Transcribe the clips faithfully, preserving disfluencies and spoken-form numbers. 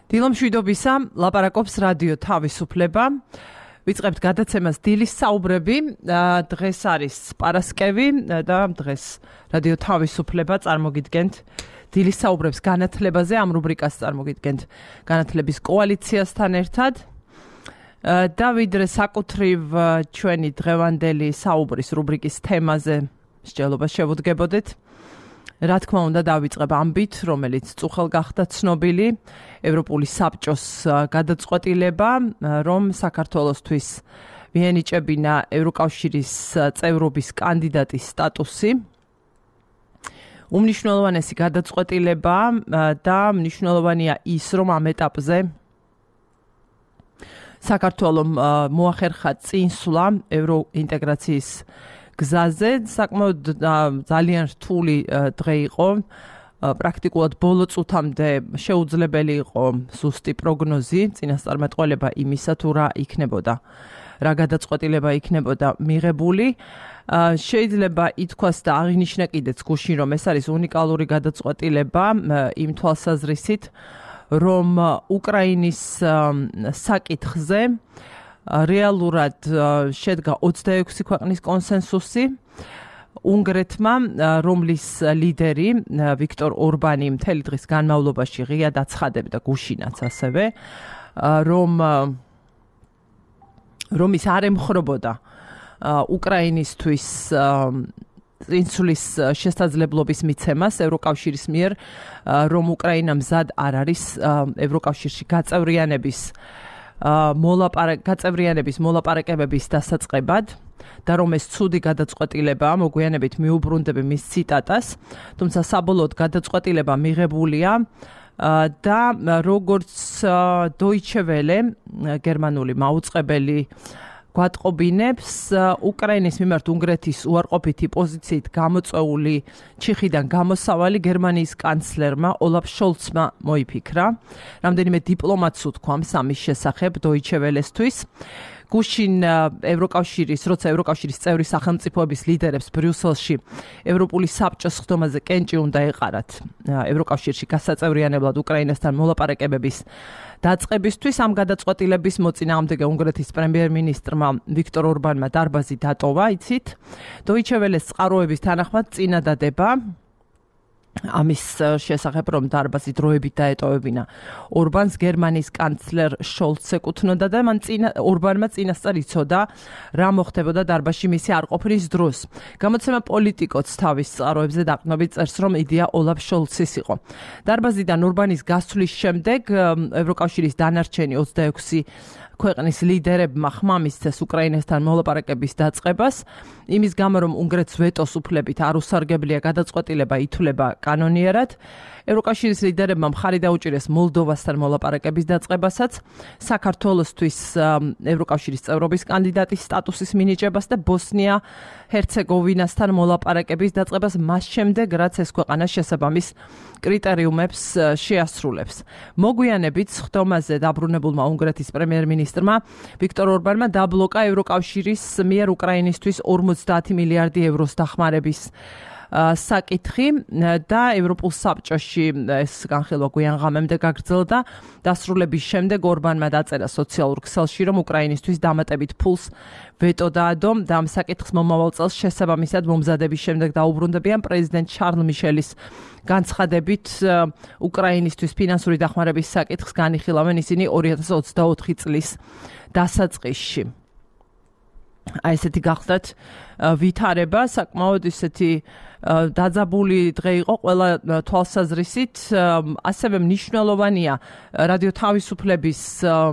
დილომშვიდობისა, ლაპარაკობს რადიო თავისუფლება. ვიწყებთ გადაცემას დილის საუბრები. დღეს არის პარასკევი და დღეს რადიო თავისუფლება წარმოგიდგენთ დილის საუბრებს განათლებაზე. ამ რუბრიკას წარმოგიდგენთ განათლების კოალიციასთან ერთად. და ვიდრე საკუთრივ ჩვენი დღევანდელი საუბრის რუბრიკის თემაზე მსჯელობას შევუდგებოდეთ. რა თქმა უნდა დავიწყებ ამბით, რომელიც წუხელ გახდა ცნობილი, ევროპული საბჭოს გადაწყვეტილება, რომ საქართველოსთვის მიენიჭებინა ევროკავშირის წევრობის კანდიდატის სტატუსი. უმნიშვნელოვანესი გადაწყვეტილება და მნიშვნელოვანია ის, რომ ამ ეტაპზე საქართველომ მოახერხა წინსვლა ევროინტეგრაციის გზაზე. საკმაოდ ძალიან რთული დღე იყო. პრაქტიკულად ბოლო წუთამდე შეუძლებელი იყო ზუსტი პროგნოზი, წინასწარმეტყველება იმისა, თუ რა იქნებოდა, რა გადაწყვეტილება იქნებოდა მიღებული. შეიძლება ითქვას და აღინიშნა კიდეც გუშინ, რომ ეს არის უნიკალური გადაწყვეტილება იმ თვალსაზრისით, რომ უკრაინის საკითხზე რეალურად შედგა ოცდაექვსი ქვეყნის კონსენსუსი. უნგრეთმა, რომლის ლიდერი ვიქტორ ორბანი მთელი დღის განმავლობაში ღიად აცხადებდა, გუშინაც ასევე, რომ რომ ის არ ემხრობოდა უკრაინისთვის წინსვლის შესაძლებლობის მიცემას ევროკავშირის მიერ, რომ უკრაინა მზად არ არის ევროკავშირში გაწევრიანების გაწევრიანების მოლაპარაკებების დასაწყებად და რომ ეს ცუდი გადაწყვეტილებაა, მოგვიანებით მიუბრუნდები მის ციტატას, თუმცა საბოლოოდ გადაწყვეტილება მიღებულია და როგორც Deutsche Welle, გერმანული მაუწყებელი გვატყობინებს, უკრაინის მიმართ უნგრეთის უარყოფითი პოზიციით გამოწვეული ჩიხიდან გამოსავალი გერმანიის კანცლერმა ოლაფ შოლცმა მოიფიქრა. რამდენიმე დიპლომატს უთქვამს ამის შესახებ Deutsche Welle-სთვის. გუშინ ევროკავშირის, როცა ევროკავშირის წევრი სახელმწიფოების ლიდერებს ბრიუსელში ევროპული საბჭოს ხდომაზე კენჭი უნდა ეყარათ ევროკავშირში გასაწევრიანებლად უკრაინასთან მოლაპარაკებების დაწყებისთვის. ამ გადაწყვეტილების მოწინააღმდეგე უნგრეთის პრემიერ-მინისტრმა ვიქტორ ორბანმა დარბაზი დატოვა, იცით. Deutsche Welle-ს წყაროების თანახმად წინადადება ამის შესახებ, რომ დარბაზი დროებით დაეტოვებინა ორბანს გერმანიის კანცლერ შოლცს ეკუთვნოდა და მან ორბანმა წინასწარ იცოდა, რა მოხდებოდა დარბაზში მისი არყოფნის დროს. გამოცემა პოლიტიკოც თავის წყაროებზე დაყრდნობით წერს, რომ იდეა ოლაფ შოლცის იყო. დარბაზიდან ორბანის გასვლის შემდეგ ევროკავშირის დანარჩენი ოცდაექვსი ქვეყნის ლიდერებმა ხმა მისცეს უკრაინასთან მოლაპარაკების დაწყებას. იმის გამო, რომ უნგრეთს ვეტოს უფლებით არ უსარგებლია გადაწყვეტილება ითვლება კანონიერად. ევროკავშირის ლიდერებმა მხარი დაუჭირეს მოლდოვასთან მოლაპარაკების დაწყებასაც, საქართველოსთვის ევროკავშირის წევრობის კანდიდატის სტატუსის მინიჭებას და ბოსნია-ჰერცეგოვინასთან მოლაპარაკების დაწყებას მას შემდეგ, რაც ეს ქვეყანა შესაბამის კრიტერიუმებს შეასრულებს. მოგვიანებით ხდომაზე დაბრუნებულმა უნგრეთის პრემიერ-მინისტრმა ვიქტორ ორბანმა დაბლოკა ევროკავშირის მიერ უკრაინისთვის ორმოცდაათი მილიარდი ევროს დახმარების საკითხი და ევროპულ საბჭოში ეს განხილვა გვიან ღამემდე გაგრძელდა. დასრულების შემდეგ ორბანმა დაწერა სოციალურ ქსელში, რომ უკრაინისთვის დამატებით ფულს ვეტო დაადო და ამ საკითხს მომავალ წელს შესაბამისად მომზადების შემდეგ დაუბრუნდებიან პრეზიდენტ შარლ მიშელის განცხადებით. უკრაინისთვის ფინანსური დახმარების საკითხს განიხილავენ ისინი ორი ათას ოცდაოთხი წლის დასაწყისში. აი ესეთი გახლდათ ვითარება, საკმაოდ ისეთი დაძაბული დღე იყო ყველა თვალსაზრისით. ასევე მნიშვნელოვანია რადიო თავისუფლების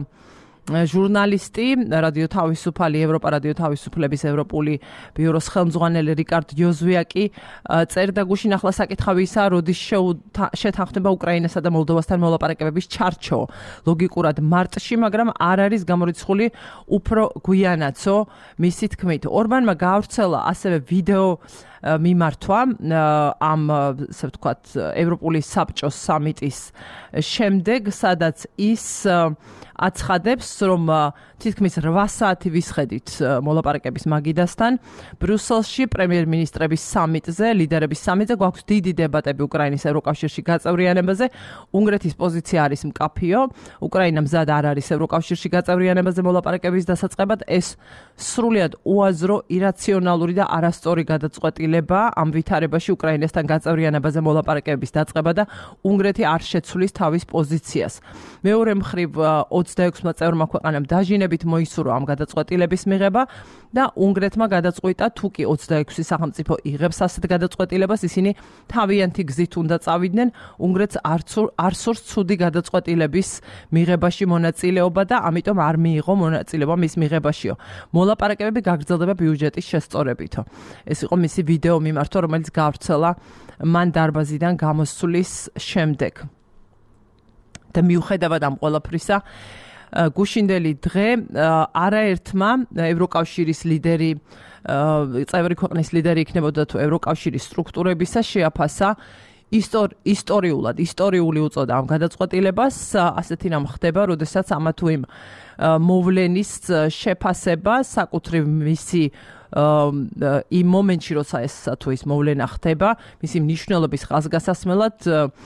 ჟურნალისტი, რადიო თავისუფალი, ევროპა რადიო თავისუფლების ევროპული ბიუროს ხელმძღვანელი რიკარდ იოზვიაკი წერდა გუშინ ახლა საკითხავი ისაა, როდის შეთანხმდება უკრაინასა და მოლდოვასთან მოლაპარაკებების ჩარჩო. ლოგიკურად მარტში, მაგრამ არ არის გამორიცხული უფრო გვიანაცო, მისი თქმით. ორბანმა გაავრცელა ასევე ვიდეო მიმართვა ამ ასე ვთქვათ ევროპული საბჭოს სამიტის შემდეგ, სადაც ის აცხადებს, რომ თითქმის რვა საათი ვისხედით მოლაპარაკების მაგიდასთან ბრიუსელში პრემიერ-მინისტრების სამიტზე, ლიდერების სამიტზე გვაქვს დიდი დებატები უკრაინის ევროკავშირში გაწევრიანებაზე. უნგრეთის პოზიცია არის მკაფიო. უკრაინა მზად არ არის ევროკავშირში გაწევრიანებაზე მოლაპარაკების დასაწყებად. ეს სრულიად უაზრო, ირაციონალური და არასწორი გადაწყვეტილება ამ ვითარებაში უკრაინასთან გაწევრიანებაზე მოლაპარაკების დაწყება და უნგრეთი არ შეცვლის თავის პოზიციას. მეორე მხრივ ოცდაექვსმა წევრმა ქვეყანამ დაჟინებით მოისურვა ამ გადაწყვეტილების მიღება და უნგრეთმა გადაწყვიტა, თუ კი ოცდაექვსი სახელმწიფო იღებს ასეთ გადაწყვეტილებას, ისინი თავიანთი გზით უნდა წავიდნენ. უნგრეთს არ სურს ცუდი გადაწყვეტილების მიღებაში მონაწილეობა და ამიტომ არ მიიღო მონაწილეობა მის მიღებაშიო. მოლაპარაკებები გაგრძელდება ბიუჯეტის შესწორებითო. ეს იყო მისი ვიდეო მიმართვა, რომელიც გავრცელა მან დარბაზიდან გამოსვლის შემდეგ. და მიუხედავად ამ ყველაფრისა, გუშინდელი დღე არაერთმა ევროკავშირის ლიდერი, წევრი ქვეყნის ლიდერი იქნებოდა თუ ევროკავშირის სტრუქტურებისა შეაფასა ისტორიულად, ისტორიული უწოდა ამ გადაწყვეტილებას, ასეთი რამ ხდება, როდესაც ამა თუ იმ მოვლენის შეფასება საკუთრივ მისი იმ მომენტში, როცა ეს თუ ის მოვლენა ხდება, მისი მნიშვნელობის ხაზგასასმელად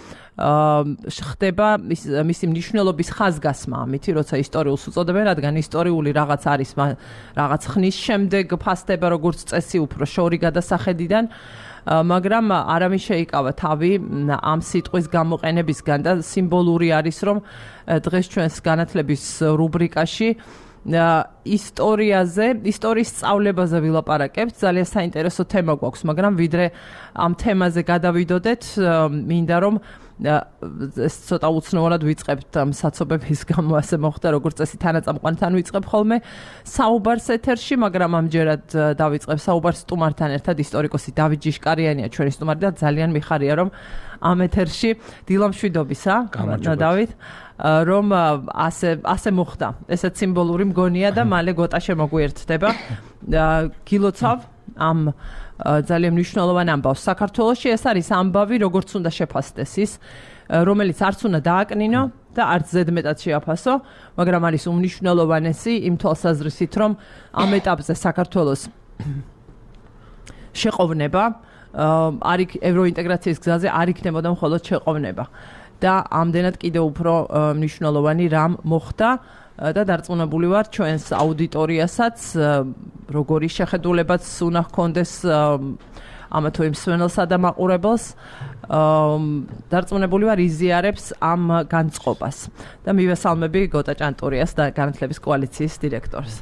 ხდება მისი მნიშვნელობის ხაზგასმა, ამითი, როცა ისტორიულს უწოდებენ, რადგან ისტორიული რაღაც არის, რაღაც ხნის შემდეგ ფასდება როგორც წესი უფრო შორი გადასახედიდან, მაგრამ არავის შეიკავა თავი ამ სიტყვის გამოყენებისგან და სიმბოლური არის, რომ დღეს ჩვენს განათლების რუბრიკაში ისტორიაზე, ისტორიის სწავლებაზე ვილაპარაკებთ. ძალიან საინტერესო თემა გვაქვს, მაგრამ ვიდრე ამ თემაზე გადავიდოდეთ, მინდა რომ ეს ცოტა უცნაურად ვიწყებთ ამ საცობების გამო ასე მოხდა, როგორც წესი თანაწამყვანთან ვიწყებ ხოლმე საუბარს ეთერში, მაგრამ ამჯერად დავიწყებ საუბარს სტუმართან ერთად. ისტორიკოსი დავით ჯიშკარიანია ჩვენი სტუმარი და ძალიან მიხარია, რომ ამ ეთერში დილამშვიდობისა, დავით, რომ ასე ასე მოხდა. ესეც სიმბოლური მგონია და მალე გოტა შემოგვიერთდება. გილოცავ ამ ძალიან მნიშვნელოვან ამბავს საქართველოში. ეს არის ამბავი, როგორც უნდა შეფასდეს ის, რომელიც არც უნდა დააკნინო და არც ზედმეტად შეაფასო, მაგრამ არის უმნიშვნელოვანესი იმ თვალსაზრისით, რომ ამ ეტაპზე საქართველოს შეყოვნება არ იქ ევროინტეგრაციის გზაზე არ იქნებოდა მხოლოდ შეყოვნება. და ამდენად კიდევ უფრო მნიშვნელოვანი რამ მოხდა და დარწმუნებული ვარ ჩვენს აუდიტორიასაც, როგორი შეხედულებაც უნდა ჰქონდეს ამა თუ იმ მსმენელსა და მაყურებელს, დარწმუნებული ვარ იზიარებს ამ განწყობას. და მივესალმები გოტა ჭანტურიას და განათლების კოალიციის დირექტორს.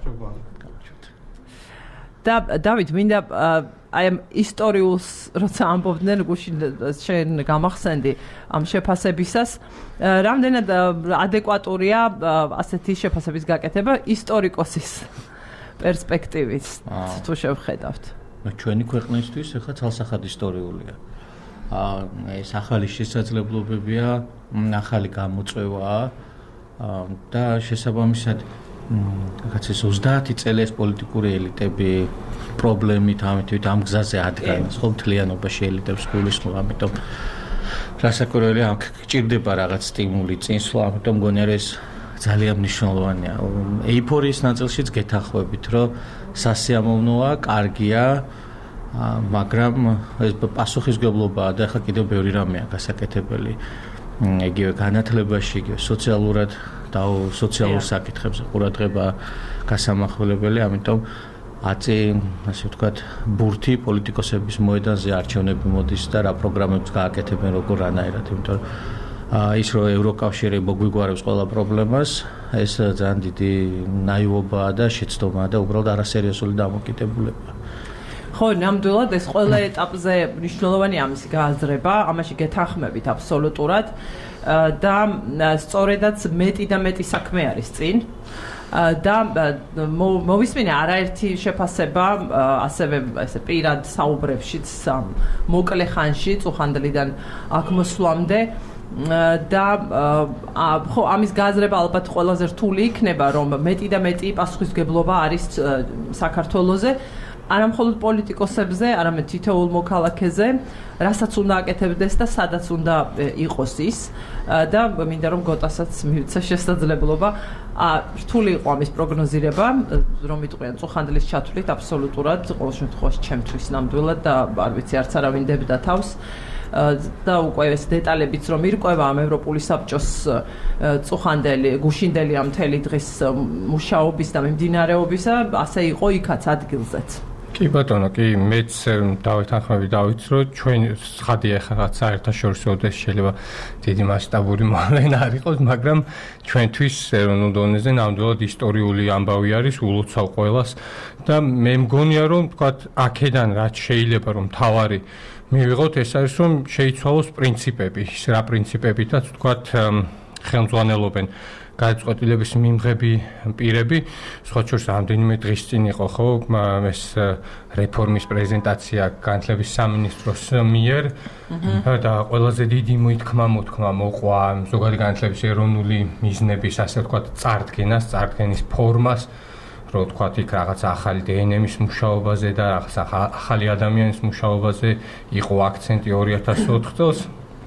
და დავით, მინდა აი ამ ისტორიულს როცა ამბობდნენ, გუშინ შენ გამახსენდი ამ შეფასებისას, რამდენად ადეკვატურია ასეთი შეფასების გაკეთება ისტორიკოსის პერსპექტივით, თუ შევხედავთ. ჩვენი ქვეყნისთვის ახლა ცალსახად ისტორიულია. ეს ახალი შესაძლებლობებია, ახალი გამოწვევაა და შესაბამისად რაღაც ეს ოცდაათი წელი ეს პოლიტიკური ელიტები პრობლემით ამით ამ გზაზე ადგანას, ხო, მთლიანობაში ელიტებს გულისხმობ, ამიტომ რასაკვირველია, აქ გჭირდება რაღაც სტიმული, წინსვლა, ამიტომ მგონია ეს ძალიან მნიშვნელოვანია. ეიფორიის ნაწილშიც გეთანხმებით, რომ სასიამოვნოა, კარგია, მაგრამ ეს პასუხისმგებლობაა და ახლა კიდევ ბევრი რამეა გასაკეთებელი. იგივე განათლებაში, იგივე სოციალურად და სოციალურ საკითხებზე ყურადღება გასამახვილებელი, ამიტომ აწი, ასე ვთქვათ, ბურთი პოლიტიკოსების მოედანზე არჩევნები მოდის და რა პროგრამებს გააკეთებენ როგორ რანაირად, იმიტომ რომ ის რომ ევროკავშირი მოგვიგوارებს ყველა პრობლემას, ეს ძალიან დიდი ნაივობაა და შეცდომაა და უბრალოდ არასერიოზული დამოკიდებულებაა. ხო, ნამდვილად ეს ყველა ეტაპზე მნიშვნელოვანია ამისი გააზრება, ამაში გეთანხმებით აბსოლუტურად და სწორედაც მეტი და მეტი საქმე არის წინ. და მოვისმინე არაერთი შეფასება ასევე ესე პირად საუბრებშიც მოკლე ხანში წუხანდლიდან აქ მოსვლამდე და ხო ამის გააზრება ალბათ ყველაზე რთული იქნება, რომ მეტი და მეტი პასუხისმგებლობა არის საქართველოზე არა მხოლოდ პოლიტიკოსებზე, არამედ თითოეულ მოქალაქეზე, რასაც უნდა აკეთებდეს და სადაც უნდა იყოს ის და მინდა რომ გოტასაც მივიცა შესაძლებლობა რთული იყო ამის პროგნოზირება, რომ იტყვიან წუხანდლის ჩათვლით აბსოლუტურად ყოველ შემთხვევაში ჩემთვის ნამდვილად და არ ვიცი არც არავინ დებდა თავს და უკვე ეს დეტალებიც რომ ირკვევა ამ ევროპული საბჭოს წუხანდელი, გუშინდელი ამ მთელი დღის მუშაობის და მიმდინარეობისა, ასე იყო იქაც ადგილზეც. კი ბატონო, კი მეც დავეთანხმები დავით, რომ ჩვენ ცხადია ხა რაღაც საერთაშორისო და შეიძლება დიდი მასშტაბური მოვლენა არ იყოს, მაგრამ ჩვენთვის ეროვნულ დონეზე ნამდვილად ისტორიული ამბავი არის, ულოცავ ყველას და მე მგონია რომ თქვა აქედან რაც შეიძლება რომ თავარი მივიღოთ ეს არის რომ შეიცვალოს პრინციპები, რა პრინციპებითაც თქვა ხელმძღვანელობენ გადაწყვეტილების მიმღები პირები, სხვა შორის რამდენიმე დღის წინ იყო ხო ეს რეფორმის პრეზენტაცია განათლების სამინისტროს მიერ და ყველაზე დიდი მოითქმა მოთქმა მოყვა ზოგადი განათლების ეროვნული მიზნების ასე ვთქვათ წარდგენას, წარდგენის ფორმას, რომ ვთქვათ იქ რაღაც ახალი დე ენ ემის მუშაობაზე და რაღაც ახალი ადამიანის მუშაობაზე იყო აქცენტი ორი ათას ოთხ წელს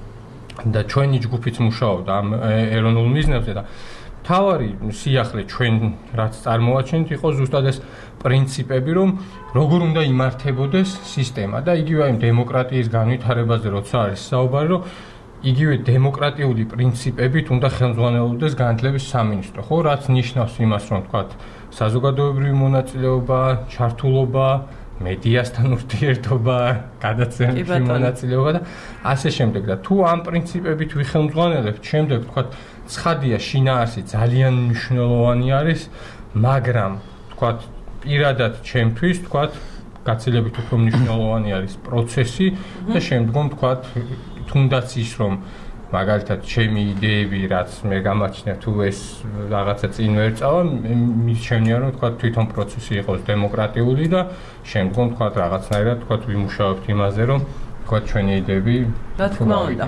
და ჩვენი ჯგუფიც მუშაობდა ამ ეროვნულ მიზნებზე და თავარი სიახლე ჩვენ რაც წარმოვაჩენთ იყო ზუსტად ეს პრინციპები რომ როგორ უნდა იმართებოდეს სისტემა და იგივე აი დემოკრატიის განვითარებაზე როცა არის საუბარი რომ იგივე დემოკრატიული პრინციპებით უნდა ხელმძღვანელობდეს განათლების სამინისტრო ხო რაც ნიშნავს იმას რომ თქვათ საზოგადოებრივი მონაწილეობა, ჩართულობა, მედიასთან ურთიერთობა, გადაცემებში მონაწილეობა და ასე შემდეგ და თუ ამ პრინციპებით ვიხელმძღვანელებთ, შემდეგ თქვათ ცხადია შინაარსი ძალიან მნიშვნელოვანი არის, მაგრამ თქვათ პირადად ჩემთვის თქვათ გაცილებით უფრო მნიშვნელოვანი არის პროცესი და შემდგომ თქვათ თუნდაც ის რომ მაგალითად ჩემი იდეები რაც მე გამაჩნია თუ ეს რაღაცა წინ ვერ წავა მისჩენია რომ თქვა თვითონ პროცესი იყოს დემოკრატიული და შემდგომ თქვა რაღაცნაირად თქვა ვიმუშავებთ იმაზე რომ თქვა ჩვენი იდეები რა თქმა უნდა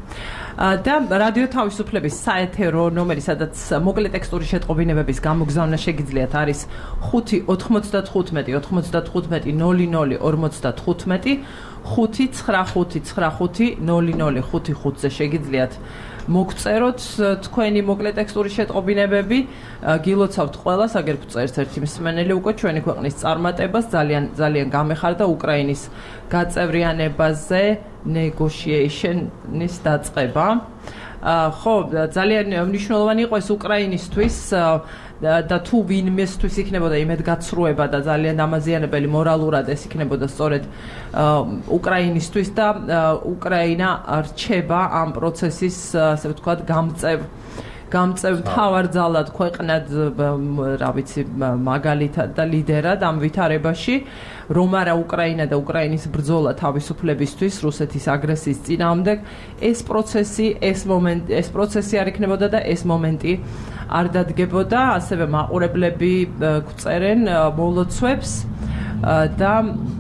და რადიო თავისუფლების საეთერო ნომერი სადაც მოკლე ტექსტური შეტყობინებების გამოგზავნა შეგიძლიათ არის ხუთი ოთხმოცდათხუთმეტი ოთხმოცდათხუთმეტი ნოლი ნოლი ორმოცდათხუთმეტი ხუთი ცხრა ხუთი ცხრა ხუთი ნოლი ნოლი ხუთი ხუთზე შეგიძლიათ მოგწეროთ თქვენი მოკლე ტექსტური შეტყობინებები გილოცავთ ყველას აგერ გწერთ ერთი მსმენელი უკვე ჩვენი ქვეყნის წარმატებას ძალიან ძალიან გამეხარდა უკრაინის გაწევრიანებაზე negotiation-ის დაწყება ხო ძალიან მნიშვნელოვანი იყო ეს უკრაინისთვის და თუ ვინმესთვის იქნებოდა იმედგაცრუება და ძალიან დამაზიანებელი მორალურად ეს იქნებოდა სწორედ უკრაინისთვის და უკრაინა რჩება ამ პროცესის ასე ვთქვათ გამწევ გამწევ მთავარძალად ქვეყნად რა ვიცი მაგალითად და ლიდერად ამ ვითარებაში რომ არა უკრაინა და უკრაინის ბრძოლა თავისუფლებისთვის რუსეთის აგრესიის წინააღმდეგ ეს პროცესი ეს მომენტი ეს პროცესი არ იქნებოდა და ეს მომენტი არ დადგებოდა ასევე მაყურებლები გვწერენ მოლოცვებს და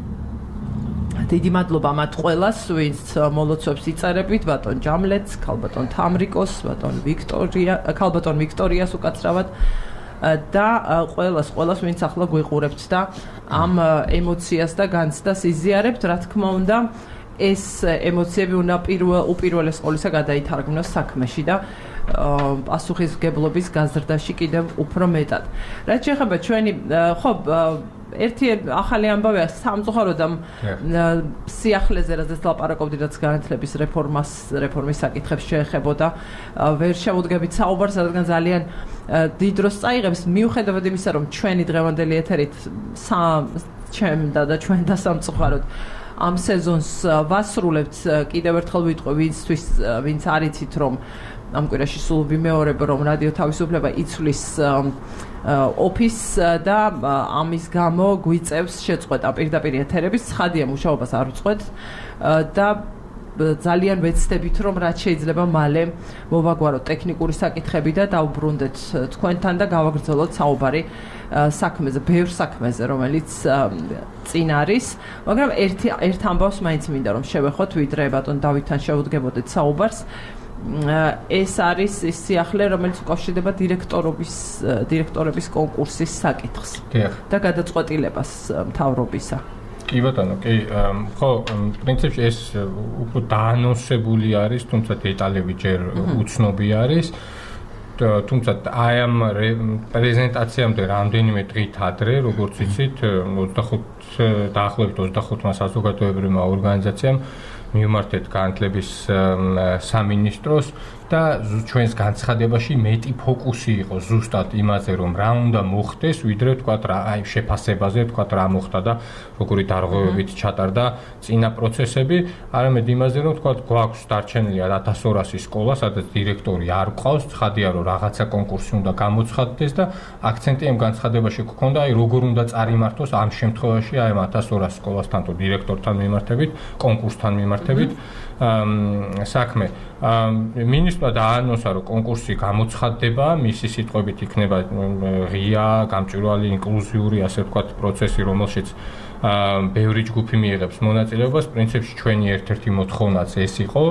დიდი მადლობა მათ ყველას, ვინც მოლოცვებს იწერებით, ბატონ ჯამლეთს, ქალბატონ თამრიკოს, ბატონ ვიქტორია, ქალბატონ ვიქტორიას უკაცრავად და ყველას, ყველას ვინც ახლა გვიყურებთ და ამ ემოციას და განცდას იზიარებთ, რა თქმა უნდა, ეს ემოციები უნდა პირველ უპირველეს ყოვლისა გადაითარგმნოს საქმეში და პასუხისმგებლობის გაზრდაში კიდევ უფრო მეტად. რაც შეეხება ჩვენი ხო ერთი ახალი ამბავია სამწუხაროდ ამ სიახლეზე რაზეც ლაპარაკობდი რაც განათლების რეფორმას რეფორმის საკითხებს შეეხებოდა ვერ შევუდგებით საუბარს რადგან ძალიან დიდ დროს წაიღებს მიუხედავად იმისა რომ ჩვენი დღევანდელი ეთერით ჩემდა და ჩვენ და სამწუხაროდ ამ სეზონს ვასრულებთ კიდევ ერთხელ ვიტყვი ვინცთვის ვინც არიცით რომ ამ კვირაში სულ ვიმეორებ რომ რადიო თავისუფლება იცვლის ოფისს და ამის გამო გვიწევს შეწყვეტა პირდაპირ ეთერების ცხადია მუშაობას არ უწყვეთ და ძალიან ვეცდებით რომ რაც შეიძლება მალე მოვაგვაროთ ტექნიკური საკითხები და დავბრუნდეთ თქვენთან და გავაგრძელოთ საუბარი საქმეზე, ბევრ საქმეზე, რომელიც წინ არის, მაგრამ ერთი ერთ ამბავს მაინც მინდა რომ შევეხოთ, ვიდრე ბატონ დავითთან შევუდგებოდეთ საუბარს. ეს არის ის სიახლე, რომელიც უკავშირდება დირექტორობის დირექტორების კონკურსის საკითხს და გადაწყვეტილებას მთავრობისა. კი ბატონო, კი, ხო, პრინციპში ეს უფრო დაანონსებული არის, თუმცა დეტალები ჯერ უცნობი არის. თუმცა აი ამ პრეზენტაციამდე რამდენიმე დღით ადრე, როგორც იცით, ოცდახუთი დაახლოებით ოცდახუთმა საზოგადოებრივმა ორგანიზაციამ მიუმართეთ განათლების სამინისტროს და ჩვენს განცხადებაში მეტი ფოკუსი იყო ზუსტად იმაზე, რომ რა უნდა მოხდეს, ვიდრე თქვათ რა აი შეფასებაზე, თქვათ რა მოხდა და როგორი დარღვევებით ჩატარდა წინა პროცესები, არამედ იმაზე, რომ თქვათ გვაქვს დარჩენილი ათას ორასი სკოლა, სადაც დირექტორი არ ყავს, ცხადია, რომ რაღაცა კონკურსი უნდა გამოცხადდეს და აქცენტი ამ განცხადებაში გქონდა, აი როგორ უნდა წარიმართოს ამ შემთხვევაში აი ამ ათას ორასი სკოლასთან თუ დირექტორთან მიმართებით, კონკურსთან მიმართებით საქმე. მინისტრმა დაანონსა, რომ კონკურსი გამოცხადდება, მისი სიტყვებით იქნება ღია, გამჭვირვალე, ინკლუზიური, ასე ვთქვათ, პროცესი, რომელშიც ბევრი ჯგუფი მიიღებს მონაწილეობას. პრინციპში ჩვენი ერთ-ერთი მოთხოვნაც ეს იყო.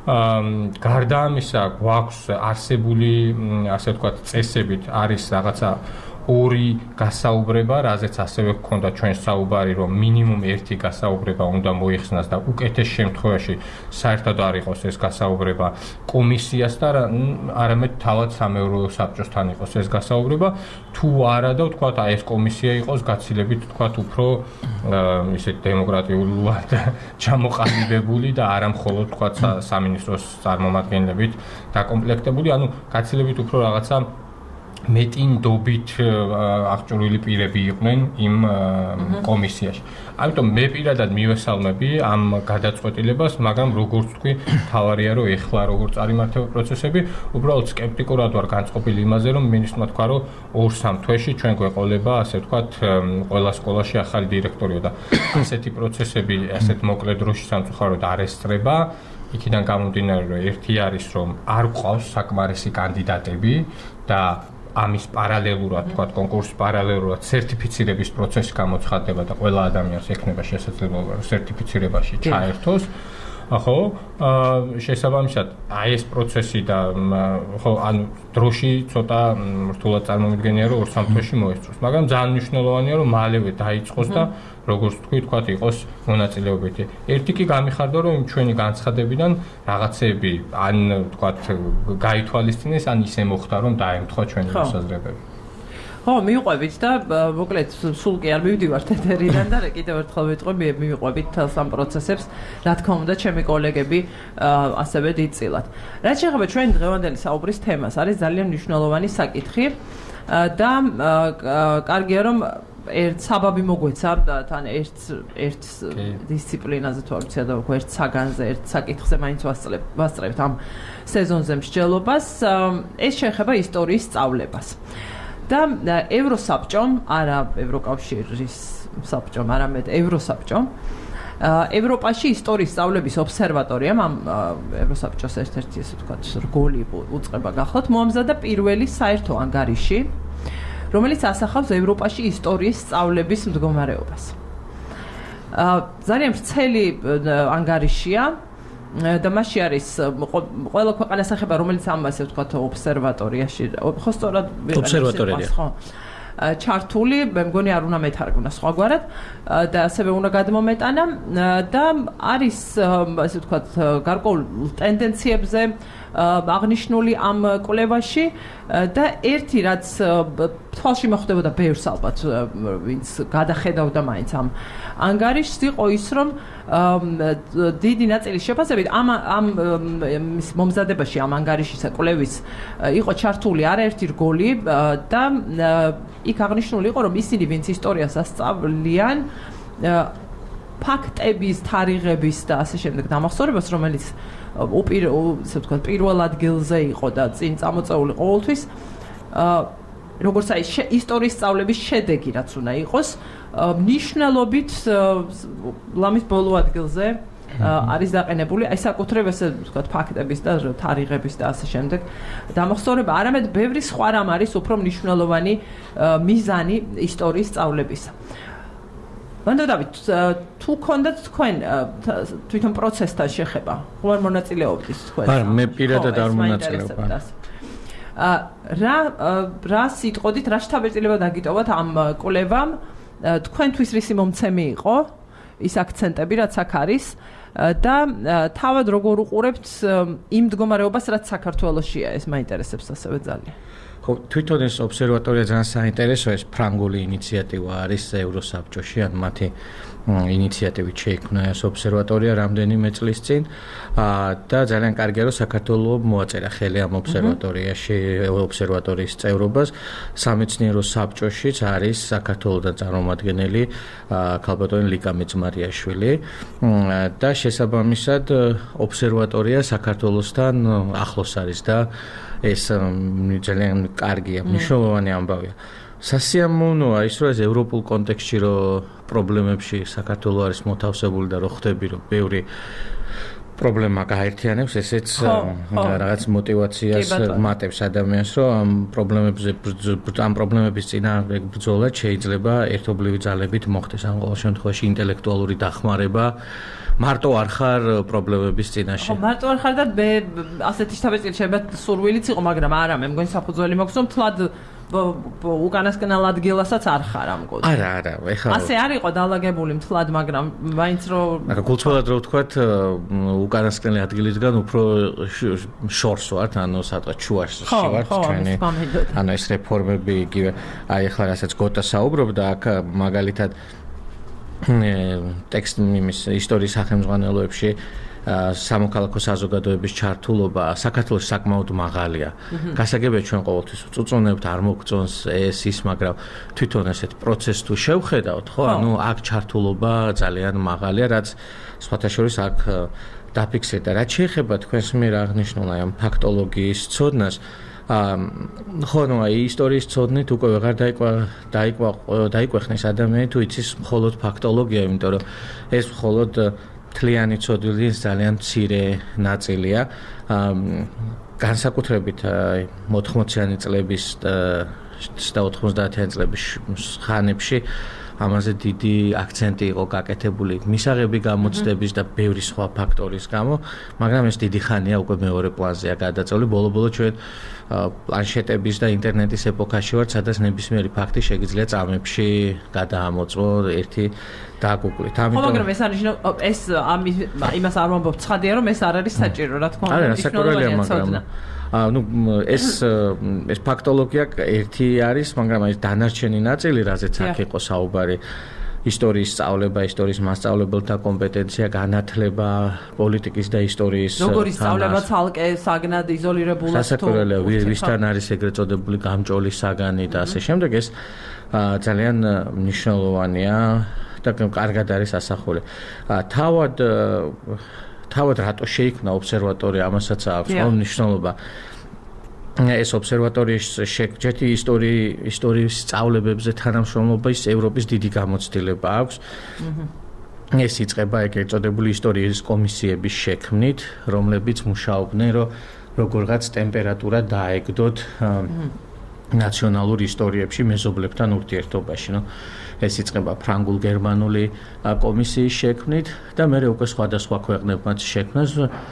გარდა ამისა, გვაქვს არსებული, ასე ვთქვათ, წესებით არის რაღაცა ორი გასაუბრება, რაზეც ასევე გქონდა ჩვენ საუბარი, რომ მინიმუმ ერთი გასაუბრება უნდა მოიხსნას და უკეთეს შემთხვევაში საერთოდ არ იყოს ეს გასაუბრება კომისიას და არამედ თავად სამეურვეო საბჭოსთან იყოს ეს გასაუბრება. თუ არა და ვთქვათ, აი ეს კომისია იყოს გაცილებით, ვთქვათ, უფრო ისეთ დემოკრატიულად ჩამოყალიბებული და არა მხოლოდ, ვთქვათ, სამინისტროს წარმომადგენლებით დაკომპლექტებული, ანუ გაცილებით უფრო რაღაცა მეტი ნდობით აღჭურვილი პირები იყვნენ იმ კომისიაში. ამიტომ მე პირადად მივესალმები ამ გადაწყვეტილებას, მაგრამ როგორც თქვი, თავარია რომ ეხლა როგორ წარიმართება პროცესები, უბრალოდ სკეპტიკურად ვარ განწყობილი იმაზე, რომ მინისტრმა თქვა, რომ ორ-სამ თვეში ჩვენ გვეყოლება, ასე ვთქვათ, ყველა სკოლაში ახალი დირექტორია და ასეთი პროცესები ასეთ მოკლე დროში სამწუხაროდ არ ესწრება. იქიდან გამომდინარე, რომ ერთი არის, რომ არ გვყავს საკმარისი კანდიდატები და ამის პარალელურად, თქვათ, კონკურსის პარალელურად სერტიფიცირების პროცესი გამოცხადდება და ყველა ადამიანს ექნება შესაძლებლობა სერტიფიცირებაში ჩაერთოს. ხო, შესაბამისად, აი ეს პროცესი და ხო, ანუ დროში ცოტა რთულად წარმომიდგენია, რომ ორ-სამ თვეში მოეწოს, მაგრამ ძალიან მნიშვნელოვანია, რომ მალევე დაიწყოს და როგორც თქვი, თქვათ, იყოს მონაწილეობითი. ერთი კი გამიხარდა, რომ ჩვენი განცხადებიდან რაღაცეები ან თქვათ გაითვალისწინეს, ან ისე მოხდა, რომ დაემთხვა ჩვენი მოსაზრებები. ხო, მივყვებით და მოკლედ სულ კი არ მივდივართ ეთერიდან და კიდევ ერთხელ ვიტყვი, მივყვებით ამ პროცესებს, რა თქმა უნდა, ჩემი კოლეგები ასევე დიდწილად. რაც შეეხება ჩვენი დღევანდელი საუბრის თემას, არის ძალიან მნიშვნელოვანი საკითხი და კარგია რომ ერთ საბაბი მოგვეცა თან ერთ ერთ დისციპლინაზე თუ არ ვიცი და ერთ საგანზე, ერთ საკითხზე მაინც ვასწრებთ ამ სეზონზე მსჯელობას. ეს შეეხება ისტორიის სწავლებას. და ევროსაბჭომ, არა ევროკავშირის საბჭომ, არამედ ევროსაბჭომ, ევროპაში ისტორიის სწავლების ობსერვატორიამ ამ ევროსაბჭოს ერთ-ერთი ესე ვთქვათ რგოლი უწყება გახლავთ, მოამზადა პირველი საერთო ანგარიში, რომელიც ასახავს ევროპაში ისტორიის სწავლების მდგომარეობას. ძალიან ვრცელი ანგარიშია და მასში არის ყველა ქვეყანას ეხება, რომელიც ამ ასე ვთქვათ ობსერვატორიაში, ხო სწორად ობსერვატორია. ხო. ჩართული, მე მგონი არ უნდა მეთარგმნა სხვაგვარად და ასევე უნდა გადმომეტანა და არის ასე ვთქვათ გარკვეულ ტენდენციებზე აღნიშნული ამ კვლევაში და ერთი რაც თვალში მოხვდებოდა ბევრს ალბათ ვინც გადახედავდა მაინც ამ ანგარიშს იყო ის რომ დიდი ნაწილის შეფასებით ამ ამ მომზადებაში ამ ანგარიშისა კვლევის იყო ჩართული არაერთი რგოლი და იქ აღნიშნული იყო რომ ისინი ვინც ისტორიას ასწავლიან ფაქტების, თარიღების და ასე შემდეგ დამახსოვრებას რომელიც უპირ ასე ვთქვათ პირველ ადგილზე იყო და წინ წამოწეული ყოველთვის როგორც აი ისტორიის სწავლების შედეგი რაც უნდა იყოს მნიშვნელობით ლამის ბოლო ადგილზე არის დაყენებული აი საკუთრებად ასე ვთქვათ ფაქტების და თარიღების და ასე შემდეგ დამახსოვრება არამედ ბევრი სხვა რამ არის უფრო მნიშვნელოვანი მიზანი ისტორიის სწავლებისა. მანდ დავით თუ გქონდათ თქვენ თვითონ პროცესთან შეხება ხო არ მონაწილეობდით თქვენ არა მე პირადად არ მონაწილეობ რა რა სიტყოდით რა შთაბეჭდილება დაგიტოვოთ ამ კვლევამ თქვენთვის რისი მომცემი იყო ის აქცენტები რაც აქ არის და თავად როგორ უყურებთ იმ მდგომარეობას რაც საქართველოშია ეს მაინტერესებს ასევე ძალიან ხო თვითონ ეს ობსერვატორია ძალიან საინტერესოა ეს ფრანგული ინიციატივა არის ევროსაბჭოში ან მათი ინიციატივით შეიქმნა ეს ობსერვატორია რამდენიმე წლის წინ და ძალიან კარგია რომ საქართველოს მოაწერა ხელი ამ ობსერვატორიაში ობსერვატორიის წევრობას სამეცნიერო საბჭოშიც არის საქართველოსთან წარმომადგენელი ქალბატონი ლიკა მეძმარიაშვილი და შესაბამისად ობსერვატორია საქართველოსთან ახლოს არის და ეს ძალიან კარგია მნიშვნელოვანი ამბავია სასიამოვნოა ის რომ ეს ევროპულ კონტექსტში რომ პრობლემებში საქართველოს არის მოთავსებული და რომ ხვდები რომ ბევრი პრობლემა გაერთიანებს ესეც რაღაც მოტივაციას მატებს ადამიანს რომ ამ პრობლემებზე ამ პრობლემების წინააღმდეგ ბრძოლა შეიძლება ერთობლივი ძალებით მოხდეს ამ ყოველ შემთხვევაში ინტელექტუალური დახმარება მარტო არ ხარ პრობლემების წინაშე. ხო, მარტო არ ხარ და მე ასეთი შთაბეჭდილება შეიძლება სურვილიც იყო, მაგრამ არა, მე მგონი საფუძველი მაქვს, რომ თლად უკანასკნელ ადგილასაც არ ხარ ამ კოდში. არა, არა, ეხლა ასე არ იყო დაალაგებული მთლად, მაგრამ მაინც რომ აკა გულწრფელად რო ვთქვათ, უკანასკნელი ადგილისგან უფრო შორს ვართ, ანუ სადღაც შუაში ვართ ჩვენი. ანუ ეს რეფორმები იგივე, აი ეხლა რასაც გოტა საუბრობდა, აქ მაგალითად ტექსტ იმის ისტორიის სახელმძღვანელოებში სამოქალაქო საზოგადოების ჩართულობა საქართველოს საკმაოდ მაღალია. გასაგებია ჩვენ ყოველთვის ვწუწუნებთ, არ მოგწონს ეს ის, მაგრამ თვითონ ესეთ პროცესს თუ შევხედავთ, ხო, ანუ აქ ჩართულობა ძალიან მაღალია, რაც სხვათა შორის აქ დაფიქსირდა. რაც შეეხება თქვენს მიერ აღნიშნულ ამ ფაქტოლოგიის ცოდნას, ხო, ნუ აი ისტორიის ცოდნით უკვე ვეღარ დაიკვა დაიკვა დაიკვეხნეს ადამიანი თუ იცის მხოლოდ ფაქტოლოგია, იმიტომ რომ ეს მხოლოდ თლიანი ცოდვილის ძალიან მცირე ნაწილია. განსაკუთრებით მოთხმოციანი წლების და ოთხმოცდაათიანი წლების ხანებში ამაზე დიდი აქცენტი იყო გაკეთებული მისაღები გამოცდების და ბევრი სხვა ფაქტორის გამო, მაგრამ ეს დიდი ხანია უკვე მეორე პლანზეა გადაწეული. ბოლო-ბოლო ჩვენ პლანშეტების და ინტერნეტის ეპოქაში ვართ, სადაც ნებისმიერი ფაქტი შეგიძლია წამებში გადაამოწმო ერთი დაგუგლით. ამიტომ მაგრამ ეს არის ეს იმას არ ვამბობ, ცხადია რომ ეს არ არის საჭირო, რა თქმა უნდა. არა, საკურველია, მაგრამ ну ეს ეს ფაქტოლოგია ერთი არის, მაგრამ ეს დანარჩენი ნაწილი, რაზეც აქ იყო საუბარი, ისტორიის სწავლება, ისტორიის მასწავლებელთა კომპეტენცია, განათლება, პოლიტიკის და ისტორიის როგორი სწავლება ცალკე საგნად იზოლირებულად თუ სასაკურველია, ვისთან არის ეგრეთ წოდებული გამჭოლი საგანი და ასე შემდეგ, ეს ძალიან მნიშვნელოვანია და კარგად არის ასახული. თავად თავად რატო შეიქმნა ობსერვატორია, ამასაც აქვს მნიშვნელობა. ეს ობსერვატორიის შექმნით ისტორიის ისტორიის სწავლებებზე თანამშრომლობის ევროპის დიდი გამოცდილება აქვს. ეს იწყება ეგრეთ წოდებული ისტორიის კომისიების შექმნით, რომლებიც მუშაობდნენ, რომ როგორღაც ტემპერატურა დაეგდოთ ნაციონალურ ისტორიებში მეზობლებთან ურთიერთობაში. ნუ ეს იწყება ფრანგულ-გერმანული კომისიის შექმნით და მე უკვე სხვადასხვა ქვეყნებმაც შექმნას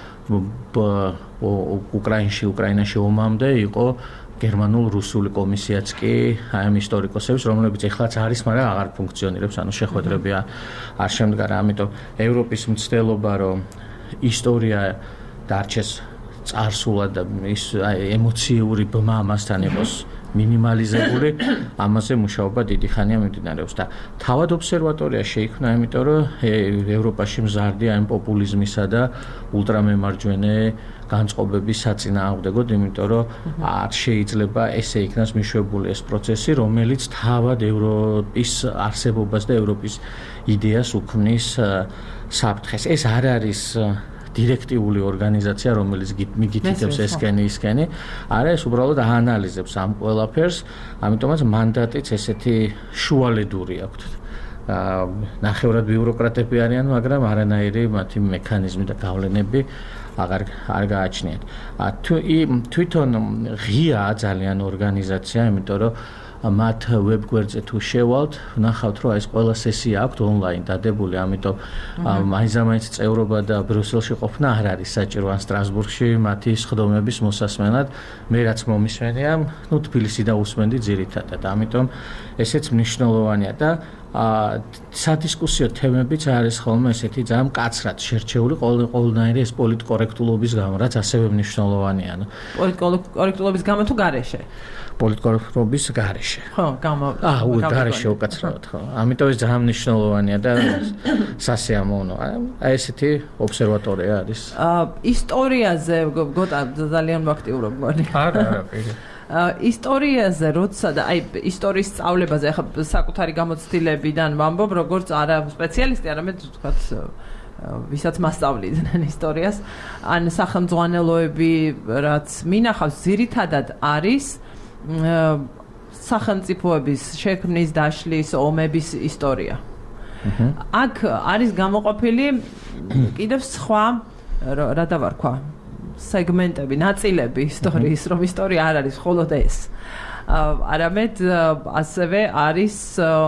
უკრაინაში, უკრაინაში ომამდე იყო გერმანულ-რუსული კომისიაც კი აი ამ ისტორიკოსების, რომლებიც ეხლაც არის, მაგრამ აღარ ფუნქციონირებს, ანუ შეხვედრები არ შემდგარა, ამიტომ ევროპის მცდელობა, რომ ისტორია დარჩეს წარსულად და ის ემოციური ბმა ამასთან იყოს მინიმალიზებული, ამაზე მუშაობა დიდი ხანია მიმდინარეობს და თავად ობსერვატორია შეიქმნა, იმიტომ რომ ევროპაში მზარდია ამ პოპულიზმისა და ულტრამემარჯვენე განწყობების საწინააღმდეგოდ, იმიტომ რომ არ შეიძლება ესე იქნას მიშვებული ეს პროცესი, რომელიც თავად ევროპის არსებობას და ევროპის იდეას უქმნის საფრთხეს. ეს არ არის დირექტიული ორგანიზაცია, რომელიც მიგითითებს ესკენი ისკენი, არა, ეს უბრალოდ აანალიზებს ამ ყველაფერს, ამიტომაც მანდატიც ესეთი შუალედური აქვთ. ნახევრად ბიუროკრატები არიან, მაგრამ არანაირი მათი მექანიზმი და გავლენები აღარ არ გააჩნიათ. თვითონ ღიაა ძალიან ორგანიზაცია, იმიტომ რომ მათ ვებგვერდზე თუ შევალთ, ვნახავთ, რომ ეს ყველა სესია აქვთ ონლაინ დადებული, ამიტომ მაინც-მაინც წევრობა და ბრიუსელში ყოფნა არ არის საჭირო ან სტრასბურგში მათი სხდომების მოსასმენად. მე რაც მომისმენია, ნუ თბილისი დაусმენდი ძირითადად. ამიტომ ესეც მნიშვნელოვანია და სადისკუსიო თემებიც არის ხოლმე ესეთი ძალიან მკაცრად შერჩეული ყოველნაირი ეს პოლიტკორექტულობის გამო, რაც ასევე მნიშვნელოვანია. პოლიტკორექტულობის გამო თუ გარეშე? პოლიტკორექტულობის გარეშე. ხო, გამო. აა, გარეშე უკაცრავად, ხო. ამიტომ ეს ძალიან მნიშვნელოვანია და სასიამოვნოა. აი ესეთი ობსერვატორია არის. აა, ისტორიაზე გოტა ძალიან მოაქტიურობ მგონი. არა, არა, პირი. ისტორიაზე, როცა და აი ისტორიის სწავლებაზე ახლა საკუთარი გამოცდილებიდან ვამბობ, როგორც არა სპეციალისტი, არამედ ვთქვათ, ვისაც მასწავლიდნენ ისტორიას, ან სახელმძღვანელოები, რაც მინახავს, ძირითადად არის სახელმწიფოების შექმნის, დაშლის, ომების ისტორია. აქ არის გამოყოფილი კიდევ სხვა რა დავარქვა სეგმენტები, ნაწილები ისტორიის, რომ ისტორია არ არის მხოლოდ ეს. არამედ ასევე არის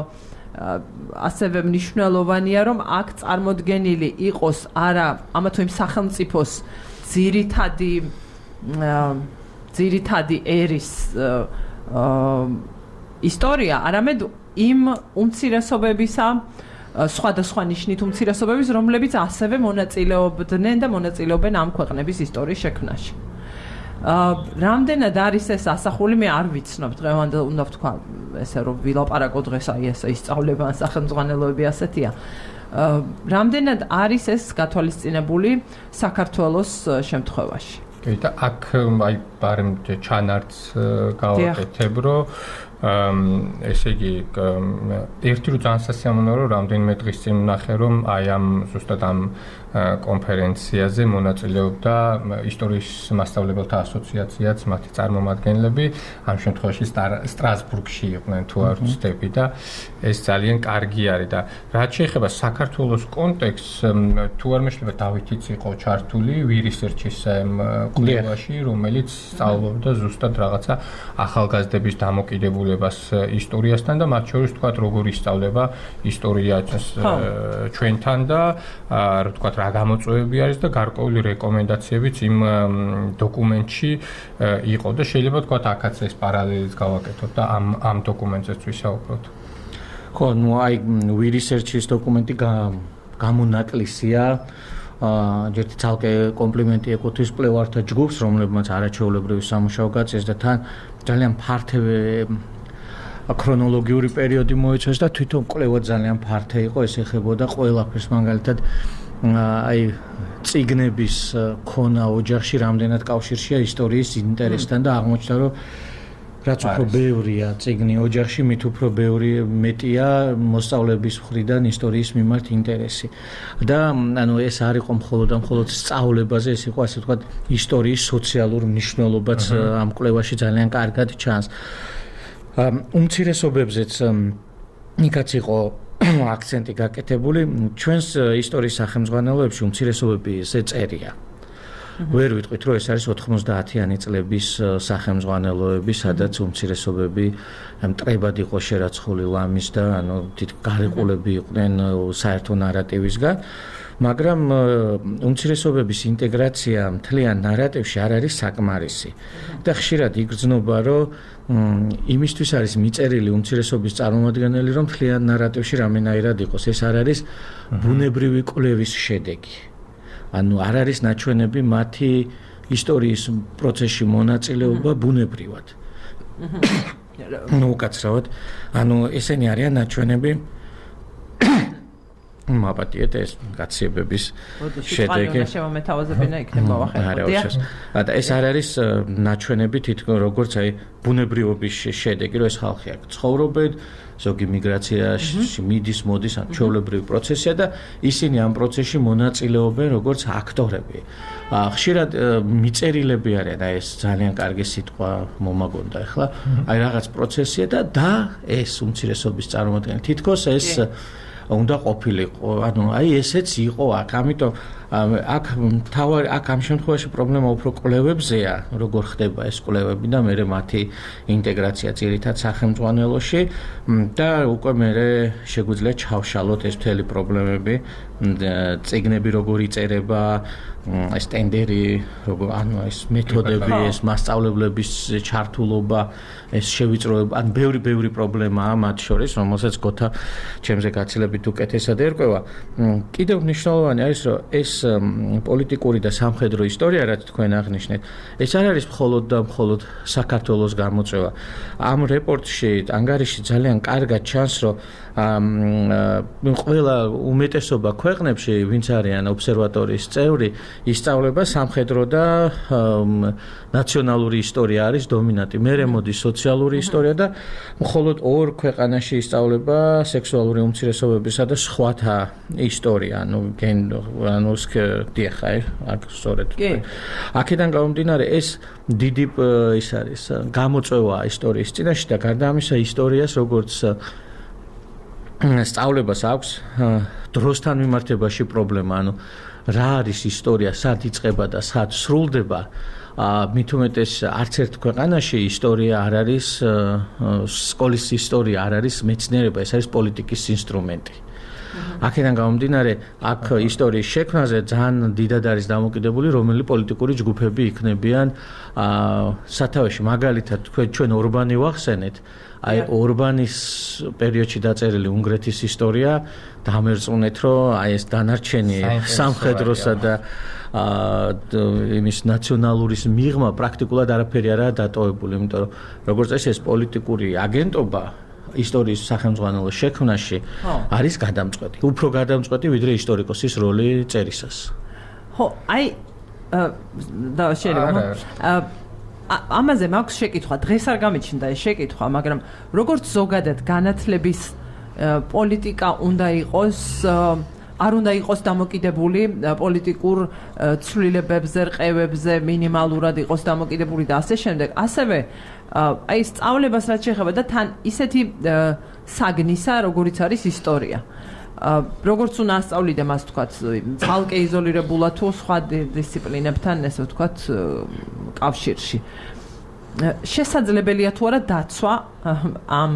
ასევე მნიშვნელოვანია, რომ აქ წარმოდგენილი იყოს არა ამა თუ იმ სახელმწიფოს ძირითადი ძირითადი ერის ისტორია, არამედ იმ უმცირესობებისა სხვადასხვა ნიშნით უმცირესობების, რომლებიც ასევე მონაწილეობდნენ და მონაწილეობენ ამ ქვეყნების ისტორიის შექმნაში. რამდენად არის ეს ასახული, მე არ ვიცნობ, დღევანდელ უნდა ვთქვა, ესე რომ ვილაპარაკო დღეს, აი ეს ისწავლება ან სახელმძღვანელოები ასეთია. რამდენად არის ეს გათვალისწინებული საქართველოს შემთხვევაში? კი, და აქ აი ბარემ ჩანართს გავაკეთებ, რომ ესე იგი ერთი რო ძალიან სასიამოვნოა, რომ რამდენიმე დღის წინ ვნახე, რომ აი ამ ზუსტად ამ კონფერენციაზე მონაწილეობდა ისტორიის მასწავლებელთა ასოციაციაც, მათი წარმომადგენლები, ამ შემთხვევაში სტრასბურგში იყვნენ, თუ არ ვცდები და ეს ძალიან კარგი არის და რაც შეეხება საქართველოს კონტექსტს, თუ არ მეშლება დავითიც იყო ჩართული ვირისერჩის კვლევაში, რომელიც სწავლობდა ზუსტად რაღაცა ახალგაზრდების დამოკიდებულებას ისტორიასთან და მათ შორის თქვათ როგორ ისწავლება ისტორია ჩვენთან და რა თქვათ რა გამოწვევები არის და გარკვეული რეკომენდაციებიც იმ დოკუმენტში იყო და შეიძლება თქვათ აქაც ეს პარალელიც გავაკეთოთ და ამ ამ დოკუმენტზეც ვისაუბროთ. ხო, ნუ აი ვირისერჩის დოკუმენტი გამონაკლისია. აა ჯერ ცალკე კომპლიმენტი ეკუთვნის კვლევართა ჯგუფს, რომლებმაც არაჩვეულებრივი სამუშაო გაწეს და თან ძალიან ფართე ქრონოლოგიური პერიოდი მოიცავს და თვითონ კვლევა ძალიან ფართე იყო, ეს ეხებოდა ყველაფერს, მაგალითად აი წიგნების ქონა ოჯახში რამდენად კავშირშია ისტორიის ინტერესთან და აღმოჩნდა, რომ რაც უფრო ბევრია წიგნი ოჯახში, მით უფრო ბევრი მეტია მოსწავლების მხრიდან ისტორიის მიმართ ინტერესი. და ანუ ეს არ იყო მხოლოდ და მხოლოდ სწავლებაზე, ეს იყო ასე ვთქვათ ისტორიის სოციალურ მნიშვნელობაც ამ კვლევაში ძალიან კარგად ჩანს. უმცირესობებზეც იქაც იყო აქცენტი გაკეთებული, ჩვენს ისტორიის სახელმძღვანელოებში უმცირესობები ესე წერია. ვერ ვიტყვით, რომ ეს არის ოთხმოცდაათიანი წლების სახელმძღვანელოები, სადაც უმცირესობები მტრებად იყო შერაცხული ლამის და ანუ თით გარიყულები იყვნენ საერთო ნარატივისგან, მაგრამ უმცირესობების ინტეგრაცია მთლიან ნარატივში არ არის საკმარისი. და ხშირად იგრძნობა, რომ იმისთვის არის მიწერილი უმცირესობის წარმომადგენელი, რომ მთლიან ნარატივში რამენაირად იყოს. ეს არ არის ბუნებრივი კვლევის შედეგი. ანუ არ არის ნაჩვენები მათი ისტორიის პროცესში მონაწილეობა ბუნებრივად. ნუ უკაცრავად, ანუ ესენი არიან ნაჩვენები მაპატიეთ ეს გაციებების შედეგი. შემომეთავაზებინა იქნება ვახერხოთ. და ეს არ არის ნაჩვენები თითქოს როგორც აი ბუნებრივობის შედეგი, რომ ეს ხალხი აქ ცხოვრობენ, ზოგი მიგრაციაში მიდის, მოდის, ან ჩვეულებრივი პროცესია და ისინი ამ პროცესში მონაწილეობენ როგორც აქტორები. ხშირად მიწერილები არიან, აი ეს ძალიან კარგი სიტყვა მომაგონდა ახლა. აი რაღაც პროცესია და და ეს უმცირესობის წარმოადგენელი. თითქოს ეს უნდა ყოფილიყო, ანუ აი ესეც იყო აქ, ამიტომ აქ თავი აქ ამ შემთხვევაში პრობლემა უფრო კვლევებზეა, როგორ ხდება ეს კვლევები და მე მათი ინტეგრაცია ძირითად სახელმწიფოში და უკვე მე შეგვიძლია ჩავშალოთ ეს მთელი პრობლემები, წიგნები როგორ იწერება, ეს ტენდერი, როგორ ანუ ეს მეთოდები, ეს მასწავლებლების ჩართულობა, ეს შევიწროება, ან ბევრი ბევრი პრობლემაა მათ შორის, რომელსაც გოთა ჩემზე გაცილებით უკეთესად ერკვევა. კიდევ მნიშვნელოვანი არის, რომ ეს პოლიტიკური და სამხედრო ისტორია, რაც თქვენ აღნიშნეთ, ეს არ არის მხოლოდ და მხოლოდ საქართველოს გამოწვევა. ამ რეპორტში, ანგარიში ძალიან კარგად ჩანს, რომ ყველა უმეტესობა ქვეყნებში, ვინც არიან ობსერვატორიის წევრი, ისწავლება სამხედრო და ნაციონალური ისტორია არის დომინანტი. მერე მოდის სოციალური ისტორია და მხოლოდ ორ ქვეყანაში ისწავლება სექსუალური უმცირესობებისა და სხვათა ისტორია. ანუ ანუ დიახა, აქ სწორედ. აქედან გამომდინარე, ეს დიდი ის არის გამოწვევა ისტორიის წინაშე და გარდა ამისა ისტორიას როგორც სწავლებას აქვს დროსთან მიმართებაში პრობლემა, ანუ რა არის ისტორია, სად იწყება და სად სრულდება. მით უმეტეს არც ერთ ქვეყანაში ისტორია არ არის, სკოლის ისტორია არ არის მეცნიერება, ეს არის პოლიტიკის ინსტრუმენტი. აქედან გამომდინარე, აქ ისტორიის შექმნაზე ძალიან დიდად არის დამოკიდებული, რომელი პოლიტიკური ჯგუფები იქნებიან სათავეში. მაგალითად, თქვენ ჩვენ ორბანი ვახსენეთ, აი ორბანის პერიოდში დაწერილი უნგრეთის ისტორია, დამერწმუნეთ, რომ აი ეს დანარჩენი სამხედროსა და იმის ნაციონალურის მიღმა პრაქტიკულად არაფერი არაა დატოვებული, იმიტომ რომ როგორც წესი ეს პოლიტიკური აგენტობა ისტორიის სახელმძღვანელოს შექმნაში არის გადამწყვეტი. უფრო გადამწყვეტი ვიდრე ისტორიკოსის როლი წერისას. ხო, აი და შეიძლება ამაზე მაქვს შეკითხვა, დღეს არ გამიჩნდა ეს შეკითხვა, მაგრამ როგორც ზოგადად განათლების პოლიტიკა უნდა იყოს, არ უნდა იყოს დამოკიდებული პოლიტიკურ ცვლილებებზე, რყევებზე, მინიმალურად იყოს დამოკიდებული და ასე შემდეგ. ასევე აი სწავლებას რაც შეეხება და თან ისეთი საგნისა, როგორიც არის ისტორია. როგორც უნდა ასწავლიდე მას თქვათ, ცალკე იზოლირებულად თუ სხვა დისციპლინებთან, ესე ვთქვათ, კავშირში. შესაძლებელია თუ არა დაცვა ამ